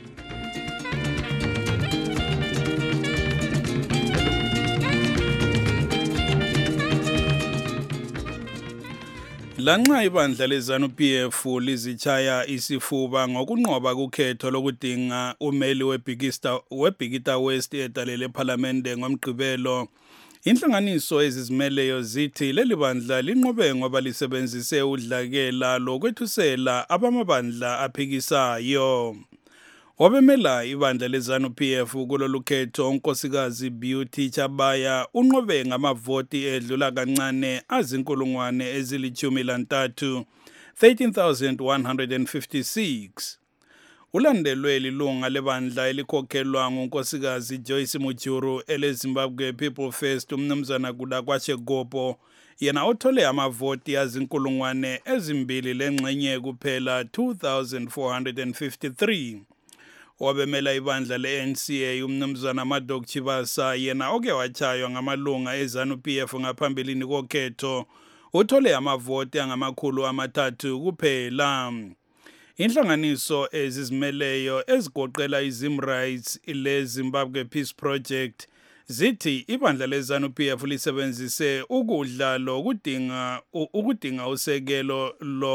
Lanxa ibandla leZANU-PF lizitshaya isifuba ngokunqoba kukhetho lokudinga umeli weBhikita West edalele eParliamente ngomgqibelo, inhlanganiso ezizimeleyo zithi leli bandla linqobe ngoba lisebenzise udlakela lokwethusela abamabandla aphikisayo. Wabemela ibandla leZANU-PF kulolu khetho unkosikazi Beauty Chabaya unqobe ngamavoti edlula kancane azinkulungwane ezili-13, 13,156. Ulandelwe lilunga lebandla elikhokhelwa ngunkosikazi Joyce Mujuru eleZimbabwe People First umnumzana Kudakwache Gopo, yena othole amavoti azinkulungwane ezimbili lengxenye kuphela 2,453. Wabemela ibandla le-NCA umnumzana Madok Chibasa, yena oke wachaywa ngamalunga eZANU-PF ngaphambilini kokhetho, uthole amavoti angamakhulu amathathu kuphela. Inhlanganiso ezizimeleyo ezigoqela iZimrights leZimbabwe Peace Project zithi ibandla leZANU-PF lisebenzise ukudla lokudinga usekelo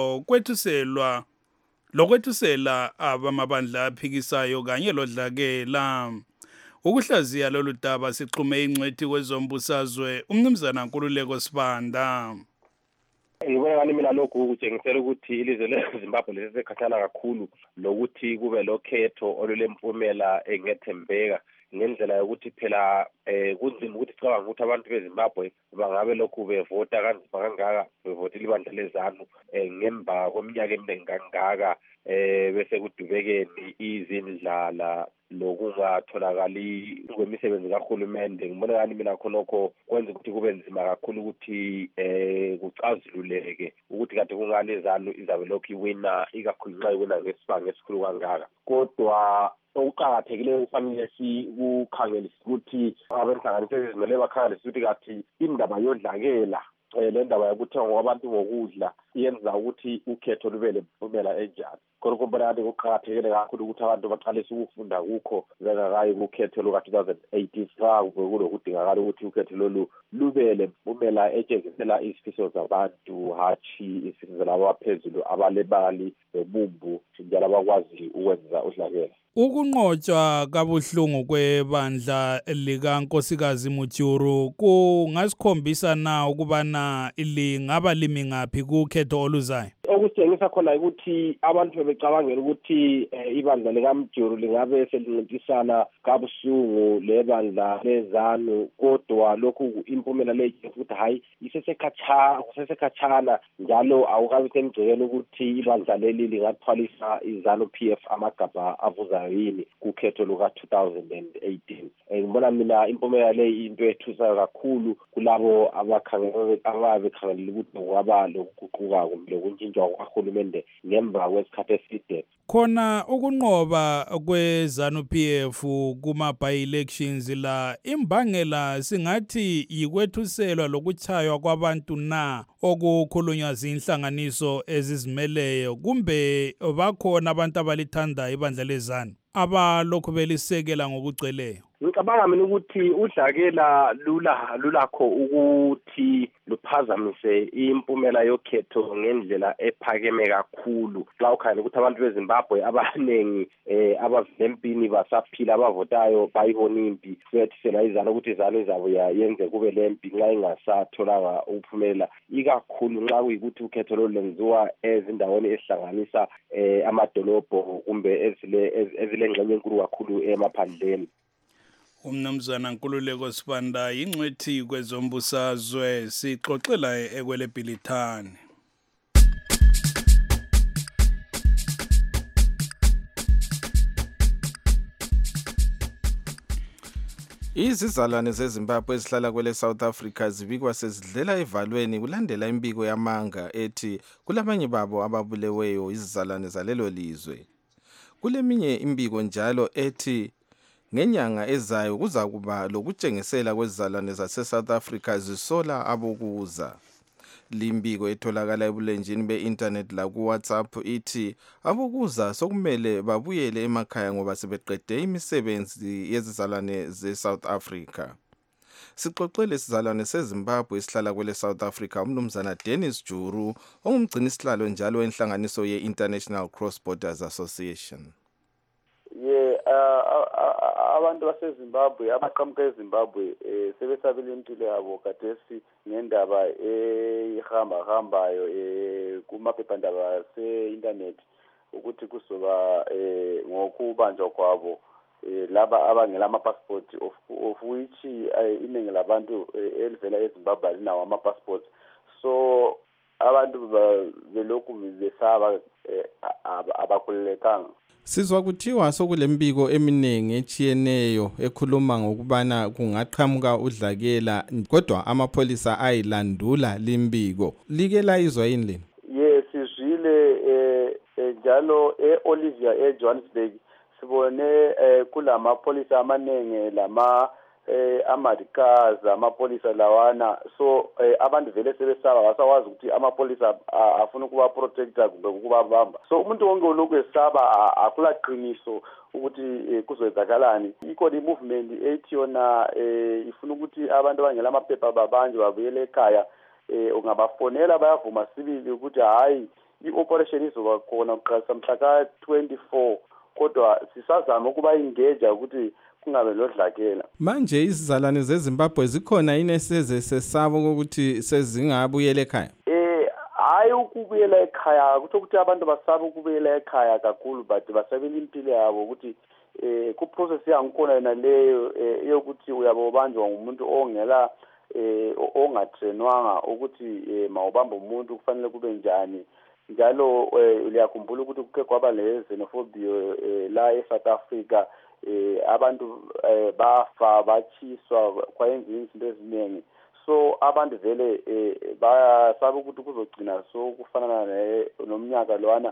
lokwethusela abamabandla aphikisayo kanye lodlakela. Ukuhlaziya lolu daba sixhume ingcwethi kwezombusazwe umnumzana Nkululeko Sibanda. Ngibona ngani mina lokhu kutshengisela ukuthi ilizwe leZimbabwe lisesekhathala kakhulu lokuthi kube lokhetho olulempumela engethembeka ngendlela yokuthi phela kunzima ukuthi sicabanga ukuthi abantu beZimbabwe bangabe lokhu bevota kanzima kangaka bevotile ibandla leZANU ngemva kweminyaka eminingi kangaka bese kudubekeni izindlala lokungatholakali kwemisebenzi kahulumende. Ngibona ngani mina khonokho kwenza ukuthi kube nzima kakhulu ukuthi kucazululeke ukuthi kade kungani iZANU izabe lokhu iwina ikakhulu nxa iwina ngesibanga esikhulu kangaka. Kodwa okuqakathekileyo kufanele sikukhangelise ukuthi abenhlanganiso ezizimele bakhangelise ukuthi kathi indaba yodlakela le ndaba yokuthengwa kwabantu ngokudla yenza ukuthi ukhetho lube lempumela enjani. Khonokho mbona ngathi kuqakathekile kakhulu ukuthi abantu baqalise ukufunda kukho bengakayi kukhetho luka-2018 xa kulokudingakala ukuthi ukhetho lolu lube lempumela etshengisela izifiso zabantu hatshi izifiso zalabo abaphezulu abalebali bebumbu njalo abakwazi ukwenza udlakela. Ukunqotshwa kabuhlungu kwebandla likankosikazi Mujuru kungasikhombisa na ukubana lingaba limi ngaphi kukhetho oluzayo? okusitshengisa khona ukuthi abantu bebecabangela ukuthi ibandla likaMjuru lingabe selincintisana kabuhlungu lebandla lezanu, kodwa lokhu impumela leyo futhi hayi isesekhatshana njalo awukabi semgcekelo ukuthi ibandla leli lingathwalisa izanu PF amagabha avuzayo yini kukhetho luka-2018. Ngibona mina impumela leyi into ethusayo kakhulu kulabo ababekhangelele ukuthi kungaba lokuguquka kumbe lokuntshintshwa kwahulumende ngemva kwesikhathi eside. Khona ukunqoba kwezanu PF kuma-by-elections la imbangela singathi yikwethuselwa lokuchaywa kwabantu na okukhulunywa zinhlanganiso ezizimeleyo, kumbe bakhona abantu abalithanda ibandla lezanu abalokhu belisekela ngokugcweleyo? Ngicabanga mina ukuthi udlakela lulakho ukuthi luphazamise impumela yokhetho ngendlela ephakeme kakhulu. Xa ukhangela ukuthi abantu beZimbabwe abaningi abavempini basaphila abavotayo bayibona impi, siyathisela izanu ukuthi izanu izabo yenze kube lempi nxa ingasatholanga ukuphumelela, ikakhulu nxa kuyikuthi ukhetho lolu lenziwa ezindaweni ezihlanganisa amadolobho kumbe ezilengxenye enkulu kakhulu emaphandleni. Umnumzana Nkululeko Sibanda yingcwethi kwezombusazwe, sixoxela ekweleBhilithani. Izizalwane zeZimbabwe ezihlala kwele South Africa zibikwa sezidlela evalweni kulandela imbiko yamanga ethi kulabanye babo ababuleweyo izizalwane zalelo lizwe. Kuleminye imbiko njalo ethi ngenyanga ezayo kuza kuba lokutshengisela kwezizalwane zase-South Africa zisola abokuza. Limbiko etholakala ebulenjini be-internet laku-WhatsApp ithi abokuza sokumele babuyele emakhaya ngoba sebeqede imisebenzi yezizalwane ze-South Africa. Sixoxele isizalwane seZimbabwe esihlala kwele South Africa umnumzana Dennis Juru ongumgcinisihlalo njalo wenhlanganiso ye-International Cross Borders Association. Abantu baseZimbabwe abaqhamuka eZimbabwe sebesabela impilo yabo kadesi ngendaba ehambahambayo kumaphephandaba ase-internet ukuthi kuzoba ngokubanjwa kwabo laba abangela ama-passport of which iningi labantu elivela eZimbabwe alinawo ama-passport. So abantu belokhu besaba abakhululekanga. Sizwa kuthiwa sokulembiko eminingi echiyeneyo ekhuluma ngokubana kungaqhamuka udlakela kodwa amapholisa ayilandula limbiko. Like layizwa yini leni? Yes, sizwile njalo eOlivia eJohannesburg sibone kulamapholisa amaningi lama amadikazi amapolisa lawana. So abantu vele sebesaba wasawazi ukuthi amapolisa afuna ukuba protector kumbe ukubabamba. So umuntu wonke olokhu esaba akulaqiniso ukuthi kuzoyenzakalani. Ikhona i-movement ethi yona ifuna ukuthi abantu abangela amaphepha babanje babuyele ekhaya. Ungabafonela bayavuma sibili ukuthi hayi i-operation izoba khona kuqalisa mhla ka-24 kodwa sisazama ukuba engage ukuthi kungabe lodlakela. Manje izizalwane zeZimbabwe zikhona yini sesesaba ukuthi sezingabuyela ekhaya? Hayi ukubuyela ekhaya kutho ukuthi abantu basaba ukubuyela ekhaya kakhulu but basabela impilo yabo ukuthi ku-process yangikhona yona leyo yokuthi uyabobanjwa ngumuntu ongela ongatrenwanga ukuthi mawubamba umuntu kufanele kube njani. Njalo uyakhumbula ukuthi kuke kwaba le-xenophobia la eSouth Africa. Abantu bafa bachiswa kwayenziwa izinto eziningi. So abantu vele basaba ukuthi kuzogcina so kufanana nomnyaka lwana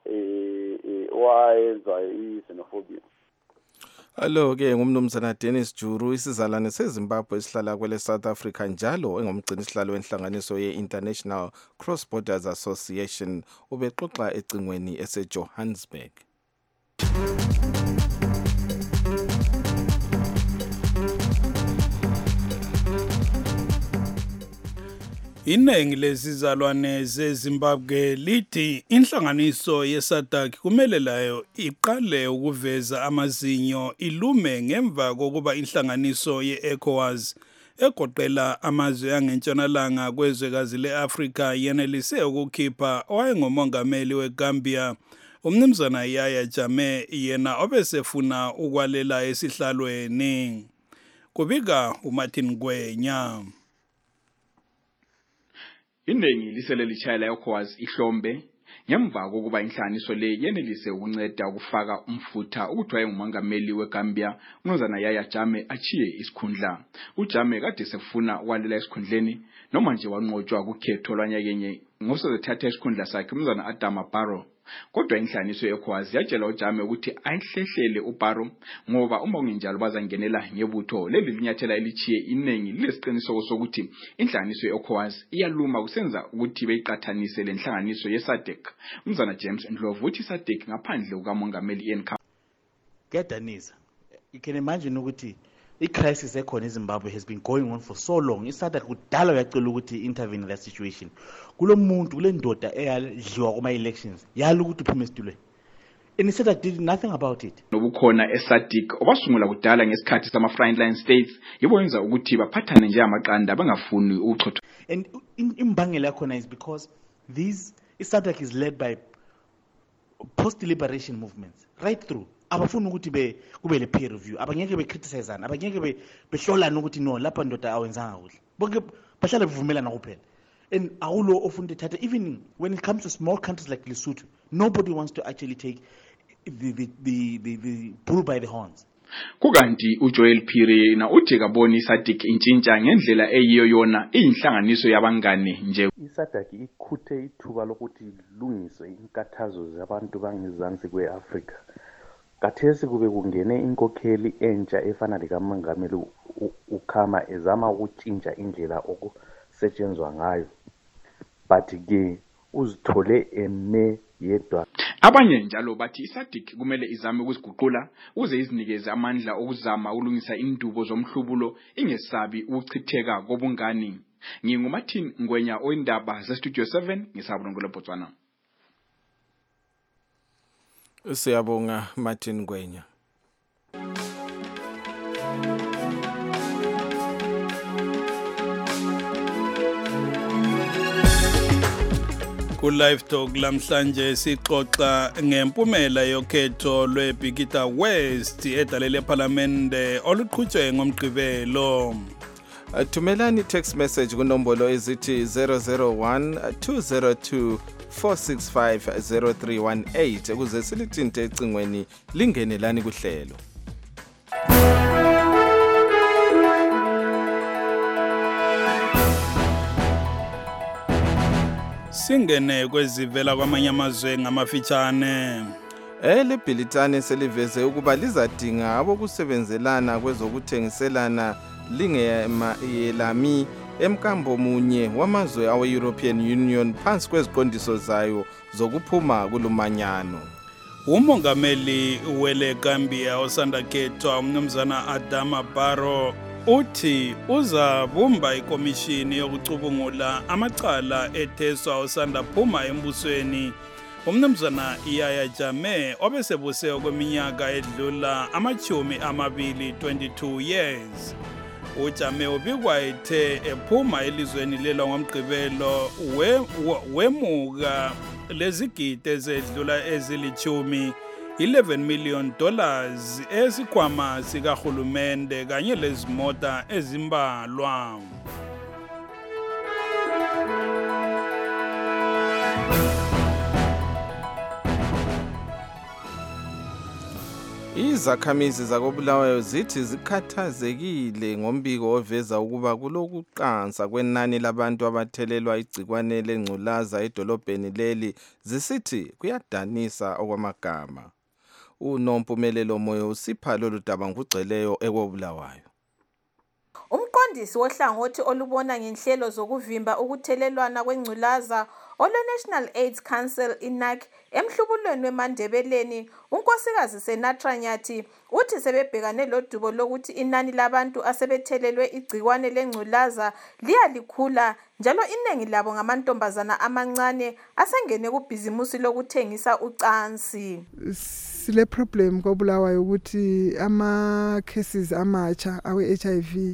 owayenza i-xenophobia. Alo-ke ngumnumzana Dennis Juru isizalwane seZimbabwe esihlala kwele South Africa njalo engumgcinisihlalo wenhlanganiso ye-International Cross Borders Association ubexoxa ecingweni eseJohannesburg. Inengi lesizalwane zeZimbabwe lithi inhlanganiso yeSADC kumele layo iqale ukuveza amazinyo ilume ngemva kokuba inhlanganiso yeECOWAS egoqela amazwe angentshonalanga kwezwekazi le-Afrika yenelise ukukhipha owayengumongameli weGambia umnumzana Yahya Jammeh yena obesefuna ukwalela esihlalweni. Kubika uMartin Gwenya. Iningi lisele lichayela ECOWAS ihlombe ngemva kokuba inhlaniso le yenelise ukunceda ukufaka umfutha ukuthi wayengumongameli weGambia umnumzana Yahya Jammeh achiye isikhundla. uJammeh kade sefuna ukwalela esikhundleni noma nje wanqotshwa kukhetho lwanyakenye ngosezethatha isikhundla sakhe umnumzana Adama Barrow. Kodwa inhlaniso yeECOWAS yatshela uJammeh ukuthi ayihlehlele uBarrow ngoba uma kungenjalo bazangenela ngebutho. Leli linyathela elichiye iningi lilesiqiniseko sokuthi inhlaniso yeECOWAS iyaluma kusenza ukuthi beyiqathanise lenhlanganiso yeSADC. Umnumzana James Ndlovu uthi iSADC ngaphandle kukamongameli Ian Khama. Kuyadanisa. You can imagine ukuthi i-crisis ekhona eZimbabwe has been going on for so long. iSADC kudala uyacela ukuthi intervene in that situation. Kulo muntu kule ndoda eyadliwa kuma-elections yala ukuthi uphume esitulweni. And iSADC did nothing about it. Nobukhona eSADC obasungula kudala ngesikhathi sama-frontline states yiboyenza ukuthi baphathane nje amaqanda bangafuni ukuchotha. And imbangela yakhona is because iSADC is led by post-liberation movements right through. Abafuna ukuthi kube le peer review, abangeke becriticizeana, abangeke behlolana ukuthi no lapha ndoda awenzanga kuhle. Bonke bahlala bevumelana kuphela. And awulo ofuna thatha, even when it comes to small countries like Lesotho, nobody wants to actually take the bull by the horns. Kukanti uJoel Phiri na uthi kaboni iSADC intshintsha ngendlela eyiyo yona iyinhlanganiso yabangane nje. iSADC ikhuthe ithuba lokuthi ilungise inkathazo zabantu bangezansi kweAfrika. Kathesi kube kungene inkokheli entsha efana likamongameli uKhama ezama ukutshintsha indlela okusetshenzwa ngayo. But ke uzithole eme yedwa. Abanye njalo bathi iSADC kumele izame ukuziguqula uze izinikeze amandla okuzama ukulungisa indubo zomhlubulo ingesabi ukuchitheka kobungani. NginguMartin Ngwenya oyindaba zeStudio 7 ngisabulongolo Botswana. Siyabonga Martin Gwenya. Ku-Live Talk lamhlanje sixoxa ngempumela yokhetho lweBikita West edalele eParliamente oluqhutshwe ngomgqibelo. Thumelani text message kunombolo ezithi 001 202 465 0318 ukuze silithinte ecingweni lingenelani kuhlelo. Singene kwezivela kwamanye amazwe ngamafitshane. Elebhilitane seliveze ukuba lizadinga abokusebenzelana kwezokuthengiselana lingeyelami emkambo munye wamazwe awe-European Union phansi kweziqondiso zayo zokuphuma kulumanyano. Umongameli wele Gambia osanda khethwa umnumzana Adama Barrow uthi uzabumba ikomishini yokucubungula amacala etheswa osanda phuma embusweni umnumzana Yahya Jammeh obesebuse kweminyaka edlula amachumi amabili 22 years. uJammeh ubikwa ethe ephuma elizweni lelo ngomgqibelo wemuka lezigidi ezedlula ezilithumi $11 million esikhwama sikahulumende kanye lezimota ezimbalwa. Izakhamizi zakoBulawayo zithi zikhathazekile ngombiko oveza ukuba kulokuqansa kwenani labantu abathelelwa igcikwane lengculaza edolobheni leli zisithi kuyadanisa okwamagama. uNompumelelo Moyo usipha lolu daba ngugceleyo ekoBulawayo. Umqondisi wohlangothi olubona ngenhlelo zokuvimba ukuthelelwana kwengculaza olwe-National AIDS Council INAC emhlubulweni weMandebeleni unkosikazi Senatra Nyathi uthi sebebhekane lodubo lokuthi inani labantu asebethelelwe igcikwane lengculaza liyalikhula njalo iningi labo ngamantombazana amancane asengene kubhizimusi lokuthengisa ucansi. Sile problem koBulawayo ukuthi ama cases amatsha awe HIV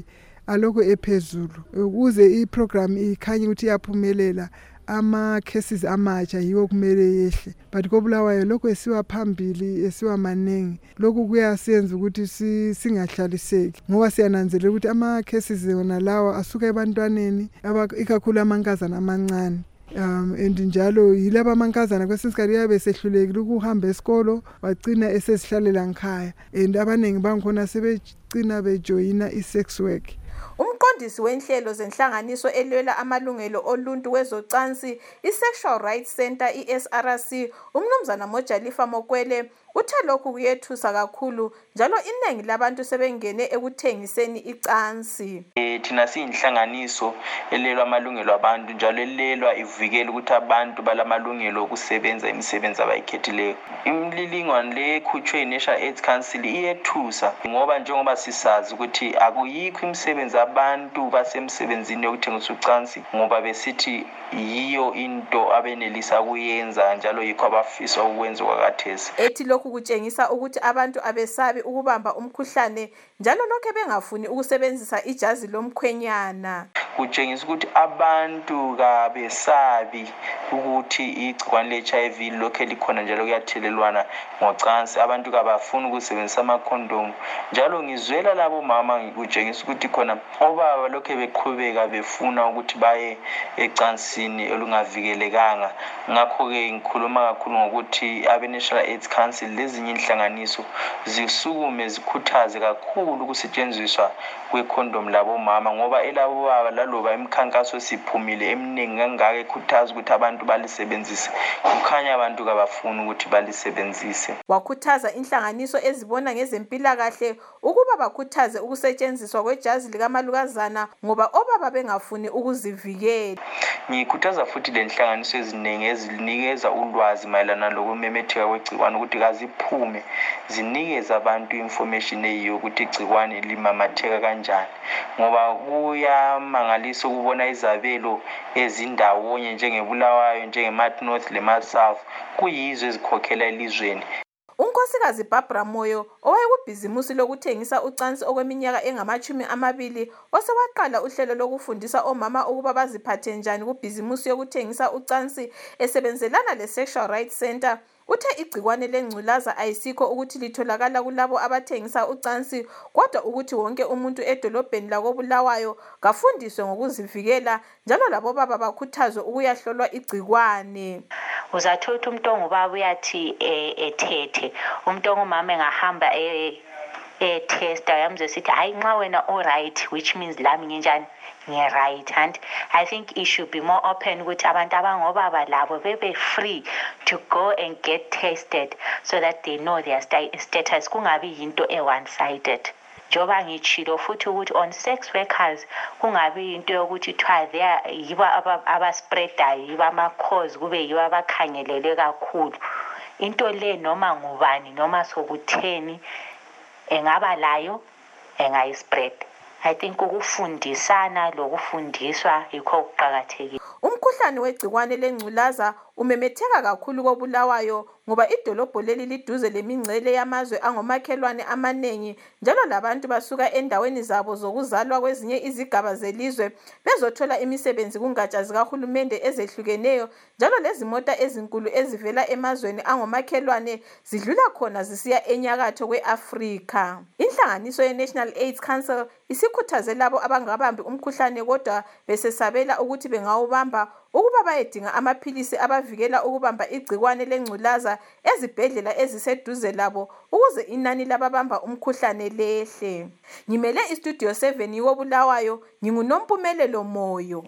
alokho ephezulu ukuze iprogram ikhanye ukuthi iyaphumelela ama-cases amatsha yiwo kumele yehle but koBulawayo lokho esiwa phambili esiwa maningi lokhu kuyasiyenza ukuthi singahlaliseki ngoba siyananzelela ukuthi ama-cases wona lawa asuka ebantwaneni ikakhulu amankazana amancane and njalo yilaba amankazana kwesinye isikhathi yabe sehlulekile ukuhamba esikolo bagcina esesihlalela ngikhaya and abaningi bangikhona sebegcina bejoyina i-sex work. Umqondisi wenhlelo zenhlanganiso elwela amalungelo oluntu wezocansi i-Sexual Rights Center i-SRC umnumzana Mojalifa Mokwele uthe lokhu kuyethusa kakhulu njalo iningi labantu sebengene ekuthengiseni icansi. Thina siyinhlanganiso elelwa amalungelo abantu njalo elelwa ivikela ukuthi abantu balamalungelo okusebenza imisebenzi abayikhethileyo. Imlilingwane le ekhutshwe yi-National AIDS Council iyethusa ngoba njengoba sisazi ukuthi akuyikho imisebenzi abantu basemsebenzini yokuthengisa ucansi ngoba besithi yiyo into abenelisa kuyenza njalo yikho abafisa ukwenza kwakathesi. Ethi lokhu kutshengisa ukuthi abantu abesabi ukubamba umkhuhlane njalo lokho bengafuni ukusebenzisa ijazi lomkhwenyana. Kutshengisa ukuthi abantu kabesabi ukuthi igcikwane le-HIV lokho likhona njalo kuyathelelwana ngocansi. Abantu kabafuni ukusebenzisa amakhondomu njalo ngizwela labo mama kutshengisa ukuthi khona obaba lokho beqhubeka befuna ukuthi baye ecansini olungavikelekanga. Ngakho-ke ngikhuluma kakhulu ngokuthi abe-National AIDS Council lezinye inhlanganiso zisukume zikhuthaze kakhulu ukusetshenziswa kwekhondomu labomama ngoba elabo baba laloba imikhankaso siphumile eminingi kangaka ekhuthaza ukuthi abantu balisebenzise kukhanya abantu kabafuni ukuthi balisebenzise. Wakhuthaza inhlanganiso ezibona ngezempilakahle ukuba bakhuthaze ukusetshenziswa kwejazi likamalukazana ngoba obaba bengafuni ukuzivikela. Ngikhuthaza futhi le nhlanganiso eziningi ezinikeza ulwazi mayelana lokumemetheka kwegcikwane ukuthi kaziphume zinikeza abantu information eyiyo ukuthi igcikwane limamatheka kanjani ngoba kuyamangalisa ukubona izabelo ezindawonye njengeBulawayo njenge-Mart North le-Mart South kuyizo ezikhokhela elizweni. Unkosikazi Barbara Moyo owayekubhizimusi lokuthengisa ucansi okweminyaka engama-20 osewaqala uhlelo lokufundisa omama ukuba baziphathe njani kubhizimusi yokuthengisa ucansi esebenzelana le-Sexual Rights Center uthe igcikwane lengculaza ayisikho ukuthi litholakala kulabo abathengisa ucansi kodwa ukuthi wonke umuntu edolobheni lakoBulawayo kafundiswe ngokuzivikela njalo labo baba bakhuthazwe ukuyahlolwa igcikwane. Uzathola umuntu ongubaba uyathi ethethe umuntu ongumama engahamba test ayamze sithi hayi nxa wena alright which means lami nginjani nge-right. And I think it should be more open ukuthi abantu abangobaba labo bebe free to go and get tested so that they know their status kungabi yinto one-sided. Njoba ngitshilo futhi ukuthi on sex workers kungabi into yokuthi thiwa yibo abaspreadayo yibo ama-cause kube yibo abakhangelele kakhulu. Into le noma ngubani noma sokutheni engaba layo engayispread. I think ukufundisana lokufundiswa yikho kuqakathekile. Umkhuhlane wegcikwane lengculaza umemetheka kakhulu koBulawayo ngoba idolobho leli liduze lemingcele yamazwe angomakhelwane amanengi njalo labantu basuka endaweni zabo zokuzalwa kwezinye izigaba zelizwe bezothola imisebenzi kungatsha zikahulumende ezehlukeneyo njalo lezimota ezinkulu ezivela emazweni angomakhelwane zidlula khona zisiya enyakatho kwe-Afrika. Inhlanganiso ye-National AIDS Council isikhuthaze labo abangabambi umkhuhlane kodwa besesabela ukuthi bengawubamba ukuba bayedinga amaphilisi abavikela ukubamba igcikwane lengculaza ezibhedlela eziseduze labo ukuze inani lababamba umkhuhlane lehle. Ngimele istudio 7 yoBulawayo nginguNompumelelo Moyo.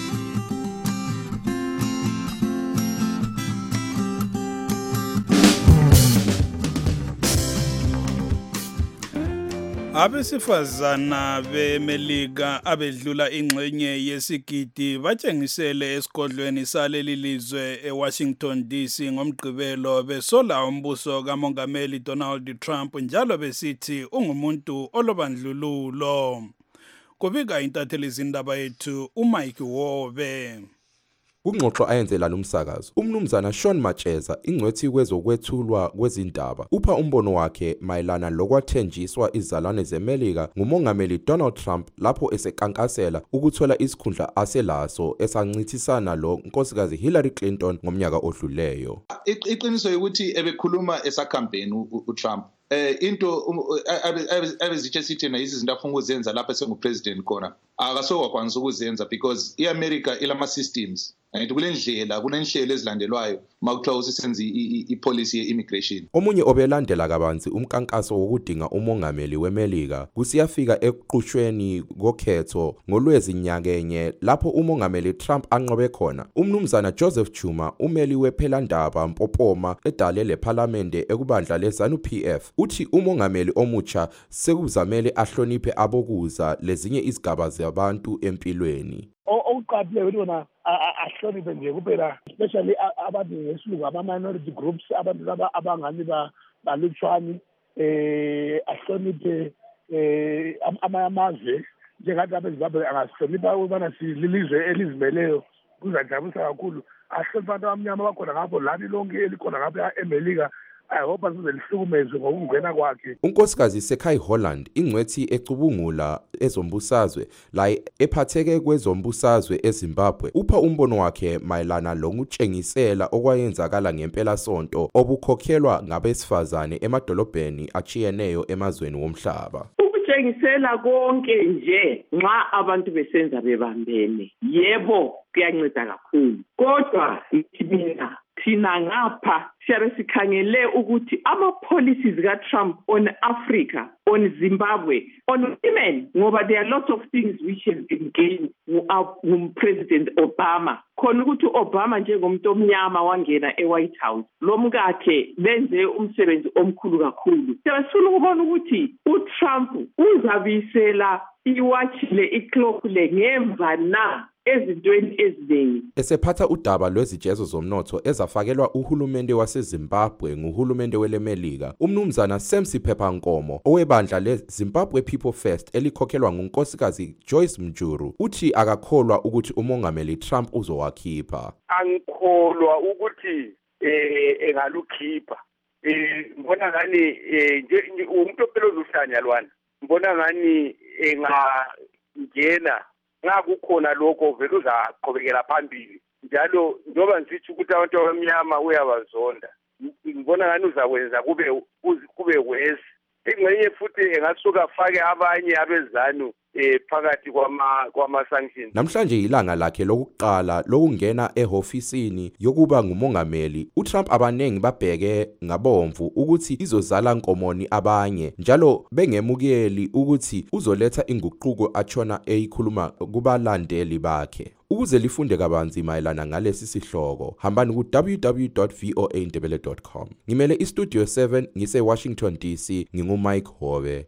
Abesifazana beMelika abedlula ingxenye yesigidi batshengisele esigodlweni saleli lizwe eWashington DC ngomgqibelo besola umbuso kaMongameli Donald Trump njalo besithi ungumuntu olobandlululo. Kubika intatheli zindaba yethu uMike Wobe. Kungxoxo ayenzela lumsakazo, umnumzana Sean Macheza, ingcwethi kwezokwethulwa kwezindaba, upha umbono wakhe mayelana lokwathenjiswa izalwane zeMelika ngumongameli Donald Trump lapho esekankasela ukuthola isikhundla aselaso esancithisana lo nkosikazi Hillary Clinton ngomnyaka odluleyo. Iqiniso ukuthi ebekhuluma esacampaign uTrump into abezitshe sithi na izinto afuna ukuzenza lapha sengupresident khona akasokwanisa ukuzenza because iAmerica ilama systems and kunenhlelo ezilandelwayo makuthiwa usisenza ipolicy ye-immigration. Omunye obelandela kabanzi umkankaso wokudinga umongameli weMelika kusiyafika ekuqushweni kokhetho ngolwezi nyakenye lapho umongameli Trump anqobe khona. Umnumzana Joseph Chuma, umeli wephelandaba Mpopoma edale leParlamente ekubandla leZANU-PF, uthi umongameli omutsha sekuzamele ahloniphe abokuza lezinye izigaba zabantu empilweni. Okuqaphile wena ahloniphe nje kuphela especially abantu ngesilungu ama-minority groups abantu abangani balutshwane ahloniphe amazwe njengathi abezimbabwe angasihlonipha ukubana sililizwe elizimeleyo kuzajabulisa kakhulu ahlonipha abantu abamnyama abakhona ngapho lani lonke elikhona ngapha eMelika. I hope asize lihlukumezwe ngokungena kwakhe. Unkosikazi Sekai Holland, ingcwethi ecubungula ezombusazwe la ephatheke kwezombusazwe eZimbabwe, upha umbono wakhe mayelana lokutshengisela okwayenzakala ngempela sonto obukhokhelwa ngabesifazane emadolobheni achiyeneyo emazweni womhlaba. Ukutshengisela konke nje nxa abantu besenza bebambene, yebo kuyanceda kakhulu, kodwa thina ngapha siyabe sikhangele ukuthi ama-policies ka-Trump on Africa, on Zimbabwe, on women, ngoba there are lots of things which have been gained President Obama. Khona ukuthi Obama njengomuntu omnyama wangena e-White House, lo mkakhe benze umsebenzi omkhulu kakhulu. Siyabe sifuna ukubona ukuthi uTrump uzabisela iwatch le iclock le ngemva na ezintweni eziningi. Esephatha udaba lwezijezo zomnotho ezafakelwa uhulumende waseZimbabwe nguhulumende weleMelika, umnumzana Semsi Phephankomo owebandla leZimbabwe People First elikhokhelwa ngunkosikazi Joyce Mjuru uthi akakholwa ukuthi umongameli Trump uzowakhipha. Angikholwa ukuthi engalukhipha. Ngibona ngani nje umuntu ophela uzuhlanya lwana. Ngibona ngani engangena ngakukhona lokho vele uzaqhubekela phambili njalo njoba ngithi ukuthi abantu abamnyama uyabazonda ngibona ngani uzakwenza kube wesi engcenye futhi engasuka afake abanye abezanu phakathi kwama-sanctions. Namhlanje ilanga lakhe lokuqala lokungena ehofisini yokuba ngumongameli. uTrump abanengi babheke ngabomvu ukuthi izozala nkomoni abanye njalo bengemukeli ukuthi uzoletha inguquko achona eyikhuluma kubalandeli bakhe. Ukuze lifunde kabanzi mayelana ngalesi sihloko, hambani ku www.voaindebele.com. Ngimele iStudio 7 ngise Washington DC, nginguMike Hove.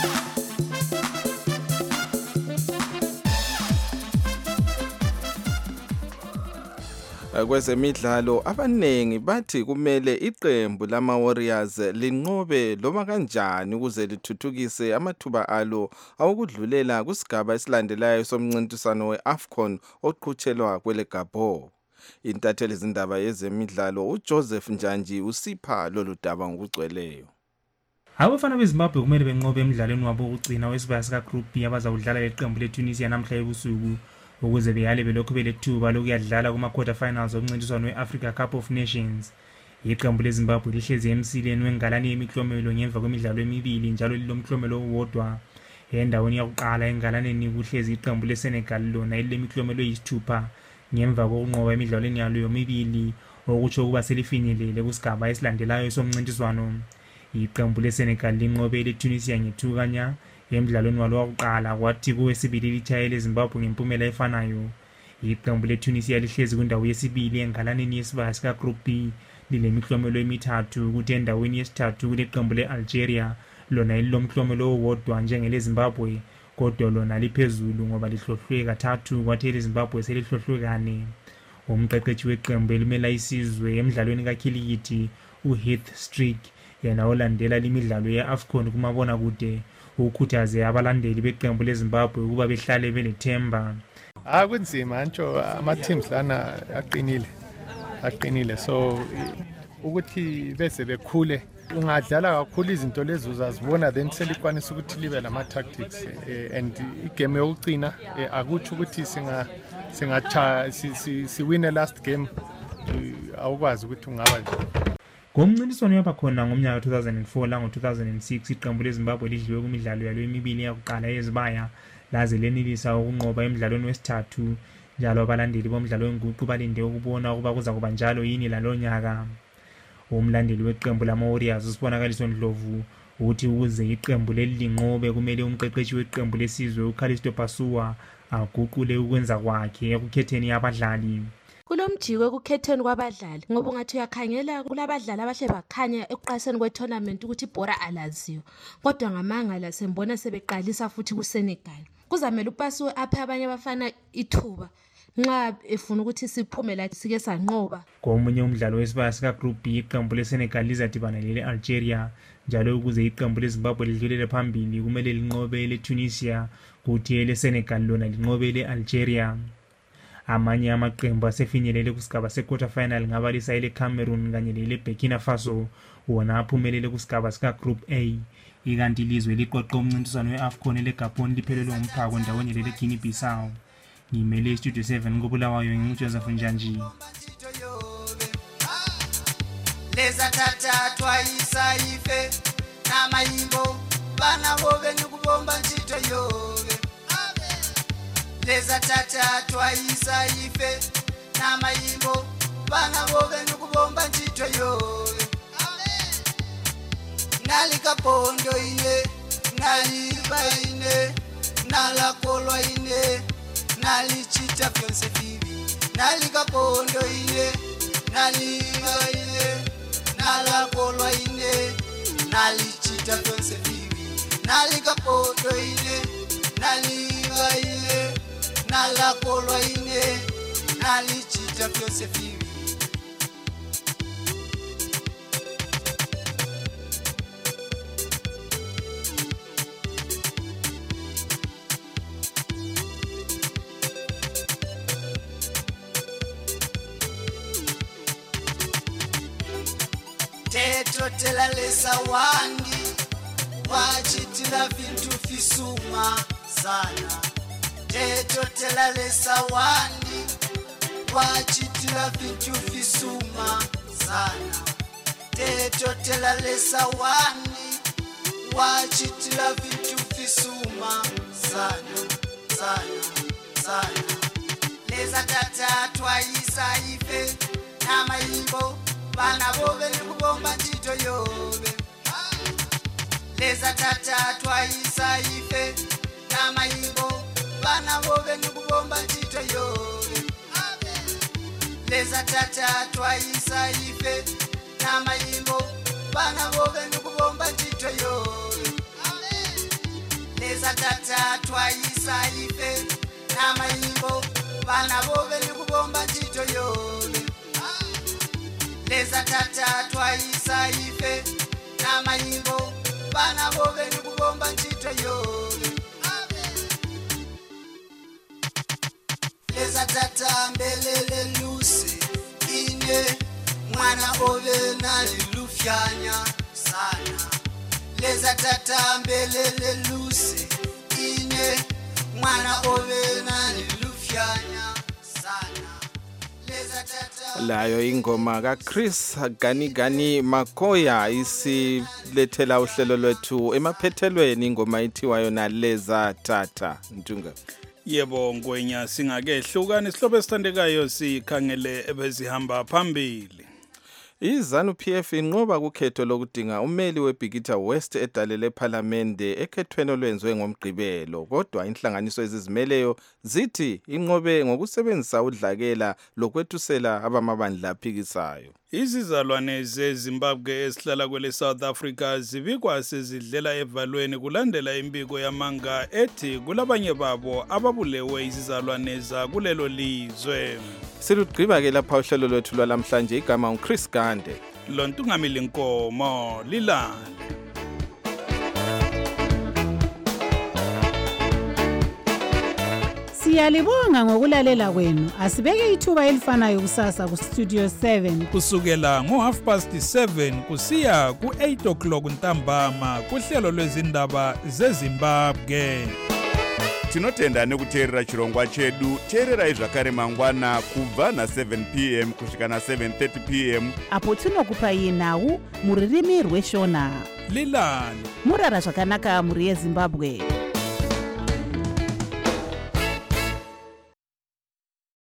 Kwezemidlalo abanengi bathi kumele iqembu lama-Warriors linqobe noma kanjani ukuze lithuthukise amathuba alo awokudlulela kusigaba esilandelayo somncintiswano we-AFCON oqhutshelwa kwele Gabon. Intatheli zindaba yezemidlalo uJoseph Njanji usipha lolu daba ngokugcweleyo. Abafana beZimbabwe kumele benqobe emidlalweni wabo wokugcina wesibaya sika Group B abazawudlala leqembu leTunisia namhla ebusuku ukuze beyale belokhu belethuba lokuyadlala kuma-quarter finals omncintiswano we-Africa Cup of Nations. Iqembu leZimbabwe lihlezi emsileni wengalane yemiklomelo ngemva kwemidlalo emibili njalo lilomklomelo owodwa. Endaweni yokuqala engalaneni kuhlezi iqembu leSenegal lona elilemiklomelo eyisithupha ngemva kokunqoba emidlalweni yalo yomibili okutsho ukuba selifinyelele kusigaba esilandelayo somncintiswano. Iqembu leSenegal linqobe leTunisia ngethukanya emidlalweni walo wokuqala kwathi kowesibili lithayele eZimbabwe ngempumela efanayo. Iqembu leTunisia lihlezi kwindawo yesibili engalaneni yesibaya sika Group B lilemiklomelo emithathu kuthi endaweni yesithathu kuleqembu leAlgeria lona elilomklomelo owodwa njengeleZimbabwe kodwa lona liphezulu ngoba lihlohlwe kathathu kwathi eleZimbabwe selihlohlwe kane. Umqeqeshi weqembu elimela isizwe emidlalweni kakhilikithi uHeath Strick yena olandela limidlalo ye-AFCON kumabona kude ukhuthaze abalandeli beqembu leZimbabwe ukuba behlale benethemba. kunzima antsho ama-teams lana aqinile so ukuthi bese bekhule ungadlala kakhulu izinto lezi uzazibona then selikwanisa ukuthi libe nama-tactics and igame yokugcina akutsho ukuthi siwine last game awukwazi ukuthi ungaba nje. Ngomncintiswano yaba khona ngomnyaka 2004 lango-2006 iqembu leZimbabwe lidliwe kumidlalo yalo emibili yakuqala yezibaya laze lenelisa ukunqoba emidlalweni wesithathu njalo abalandeli bomdlalo wenguqu balinde ukubona ukuba kuza kuba njalo yini lalo nyaka. Umlandeli weqembu lama-Warriors usibonakaliso Ndlovu ukuthi ukuze iqembu leli linqobe kumele umqeqeshi weqembu lesizwe uCallisto Pasuwa aguqule ukwenza kwakhe ekukhetheni abadlali. Kulomjiko ekukhetheni kwabadlali ngoba ungathi uyakhangela kulabadlali abahle bakhanya ekuqaseni kwetournament ukuthi ibhora alaziyo kodwa ngamangala sembona sebeqalisa futhi kuSenegal. Kuzamela uPasuwa aphe abanye abafana ithuba nxa efuna ukuthi siphumela sike sanqoba. Ngomunye umdlalo wesibaya sika Group B iqembu leSenegal lizadibana le-Algeria njalo ukuze iqembu leZimbabwe lidlulele phambili kumele linqobe leTunisia kuthi eleSenegal lona linqobe le-Algeria. Amanye amaqembu asefinyelele kusigaba se-quarter final ngabalisa eleCameroon kanye leleBurkina Faso wona aphumelele kusigaba sika Group A. Ikanti ilizwe liqoqe umncintiswano we-AFCON eleGabon liphelelwe umphako endaweni leleGuinea Bissau. Ngimele iStudio 7 koBulawayo nginguJoseph Njanji. Leza tathathwa isayife namayimbo bana bobe nikubomba ntchito yobe. Leza tathathwa isayife namayimbo bana bobe nikubomba ntchito yobe. Nalikapondo ine naliba ine nalakolwa ine nalichita fyonse fibi nalikapondo ine naliba ine nalakolwa ine nalichita fyonse fibi nalikapondo ine naliba ine nalakolwa ine nalichita fyonse fibi. Tela lesa wandi wachitila vintu fisuma sana. Tela lesa wandi wachitila vintu fisuma sana. Tela lesa wandi wachitila vintu fisuma sana. Leza tathathwa isayife namayimbo bana bobe nikubomba ntchito yobe. Leza tathathwa isayife namayimbo bana bobe nikubomba ntchito yobe. Leza tathathwa isayife namayimbo bana bobe nikubomba ntchito yobe. Leza tathathwa isayife namayimbo bana bobe nikubomba ntchito yobe. Leza tathathwa isayife namayimbo bana bobe nikubomba ntchito yobe. Leza tatambelele lusi ine mwana bobe nalilufyanya sana. Leza tatambelele lusi ine mwana bobe nalilufyanya sana. Layo ingoma kaChris Ganigani Makoya isilethela uhlelo lwethu emaphethelweni ingoma ithiwayo Naleza Tata Ntunga. Yebo Ngwenya singakehlukana isihlobo esithandekayo sikhangele ebezihamba phambili. IZANU PF inqoba kukhetho lokudinga ummeli weBhikitha West edalele ePhalamende ekhethweni olwenziwe ngomgqibelo kodwa inhlanganiso ezizimeleyo zithi inqobe ngokusebenzisa udlakela lokwethusela abamabandla aphikisayo. Izizalwane zeZimbabwe esihlala kwele South Africa zibikwa sezidlela evalweni kulandela imbiko yamanga ethi kulabanye babo ababulewe izizalwane zakulelo lizwe. Silugqiba ke lapha uhlelo lwethu lwalamhlanje igama uChris Gande. Lontungamili Nkomo lilale. Siyalibonga ngokulalela kwenu. Asibeke ithuba elifanayo kusasa ku Studio 7 kusukela ngo7:30 kusiya ku8 o'clock ntambama kuhlelo lwezindaba zeZimbabwe. Tinotenda nekuteerera chirongwa chedu. Teererai zvakare mangwana kubva na7 p.m. kusvika na7:30 p.m. apo tinokupai nhau muririmi rweshona. Lilani murara zvakanaka muri yeZimbabwe.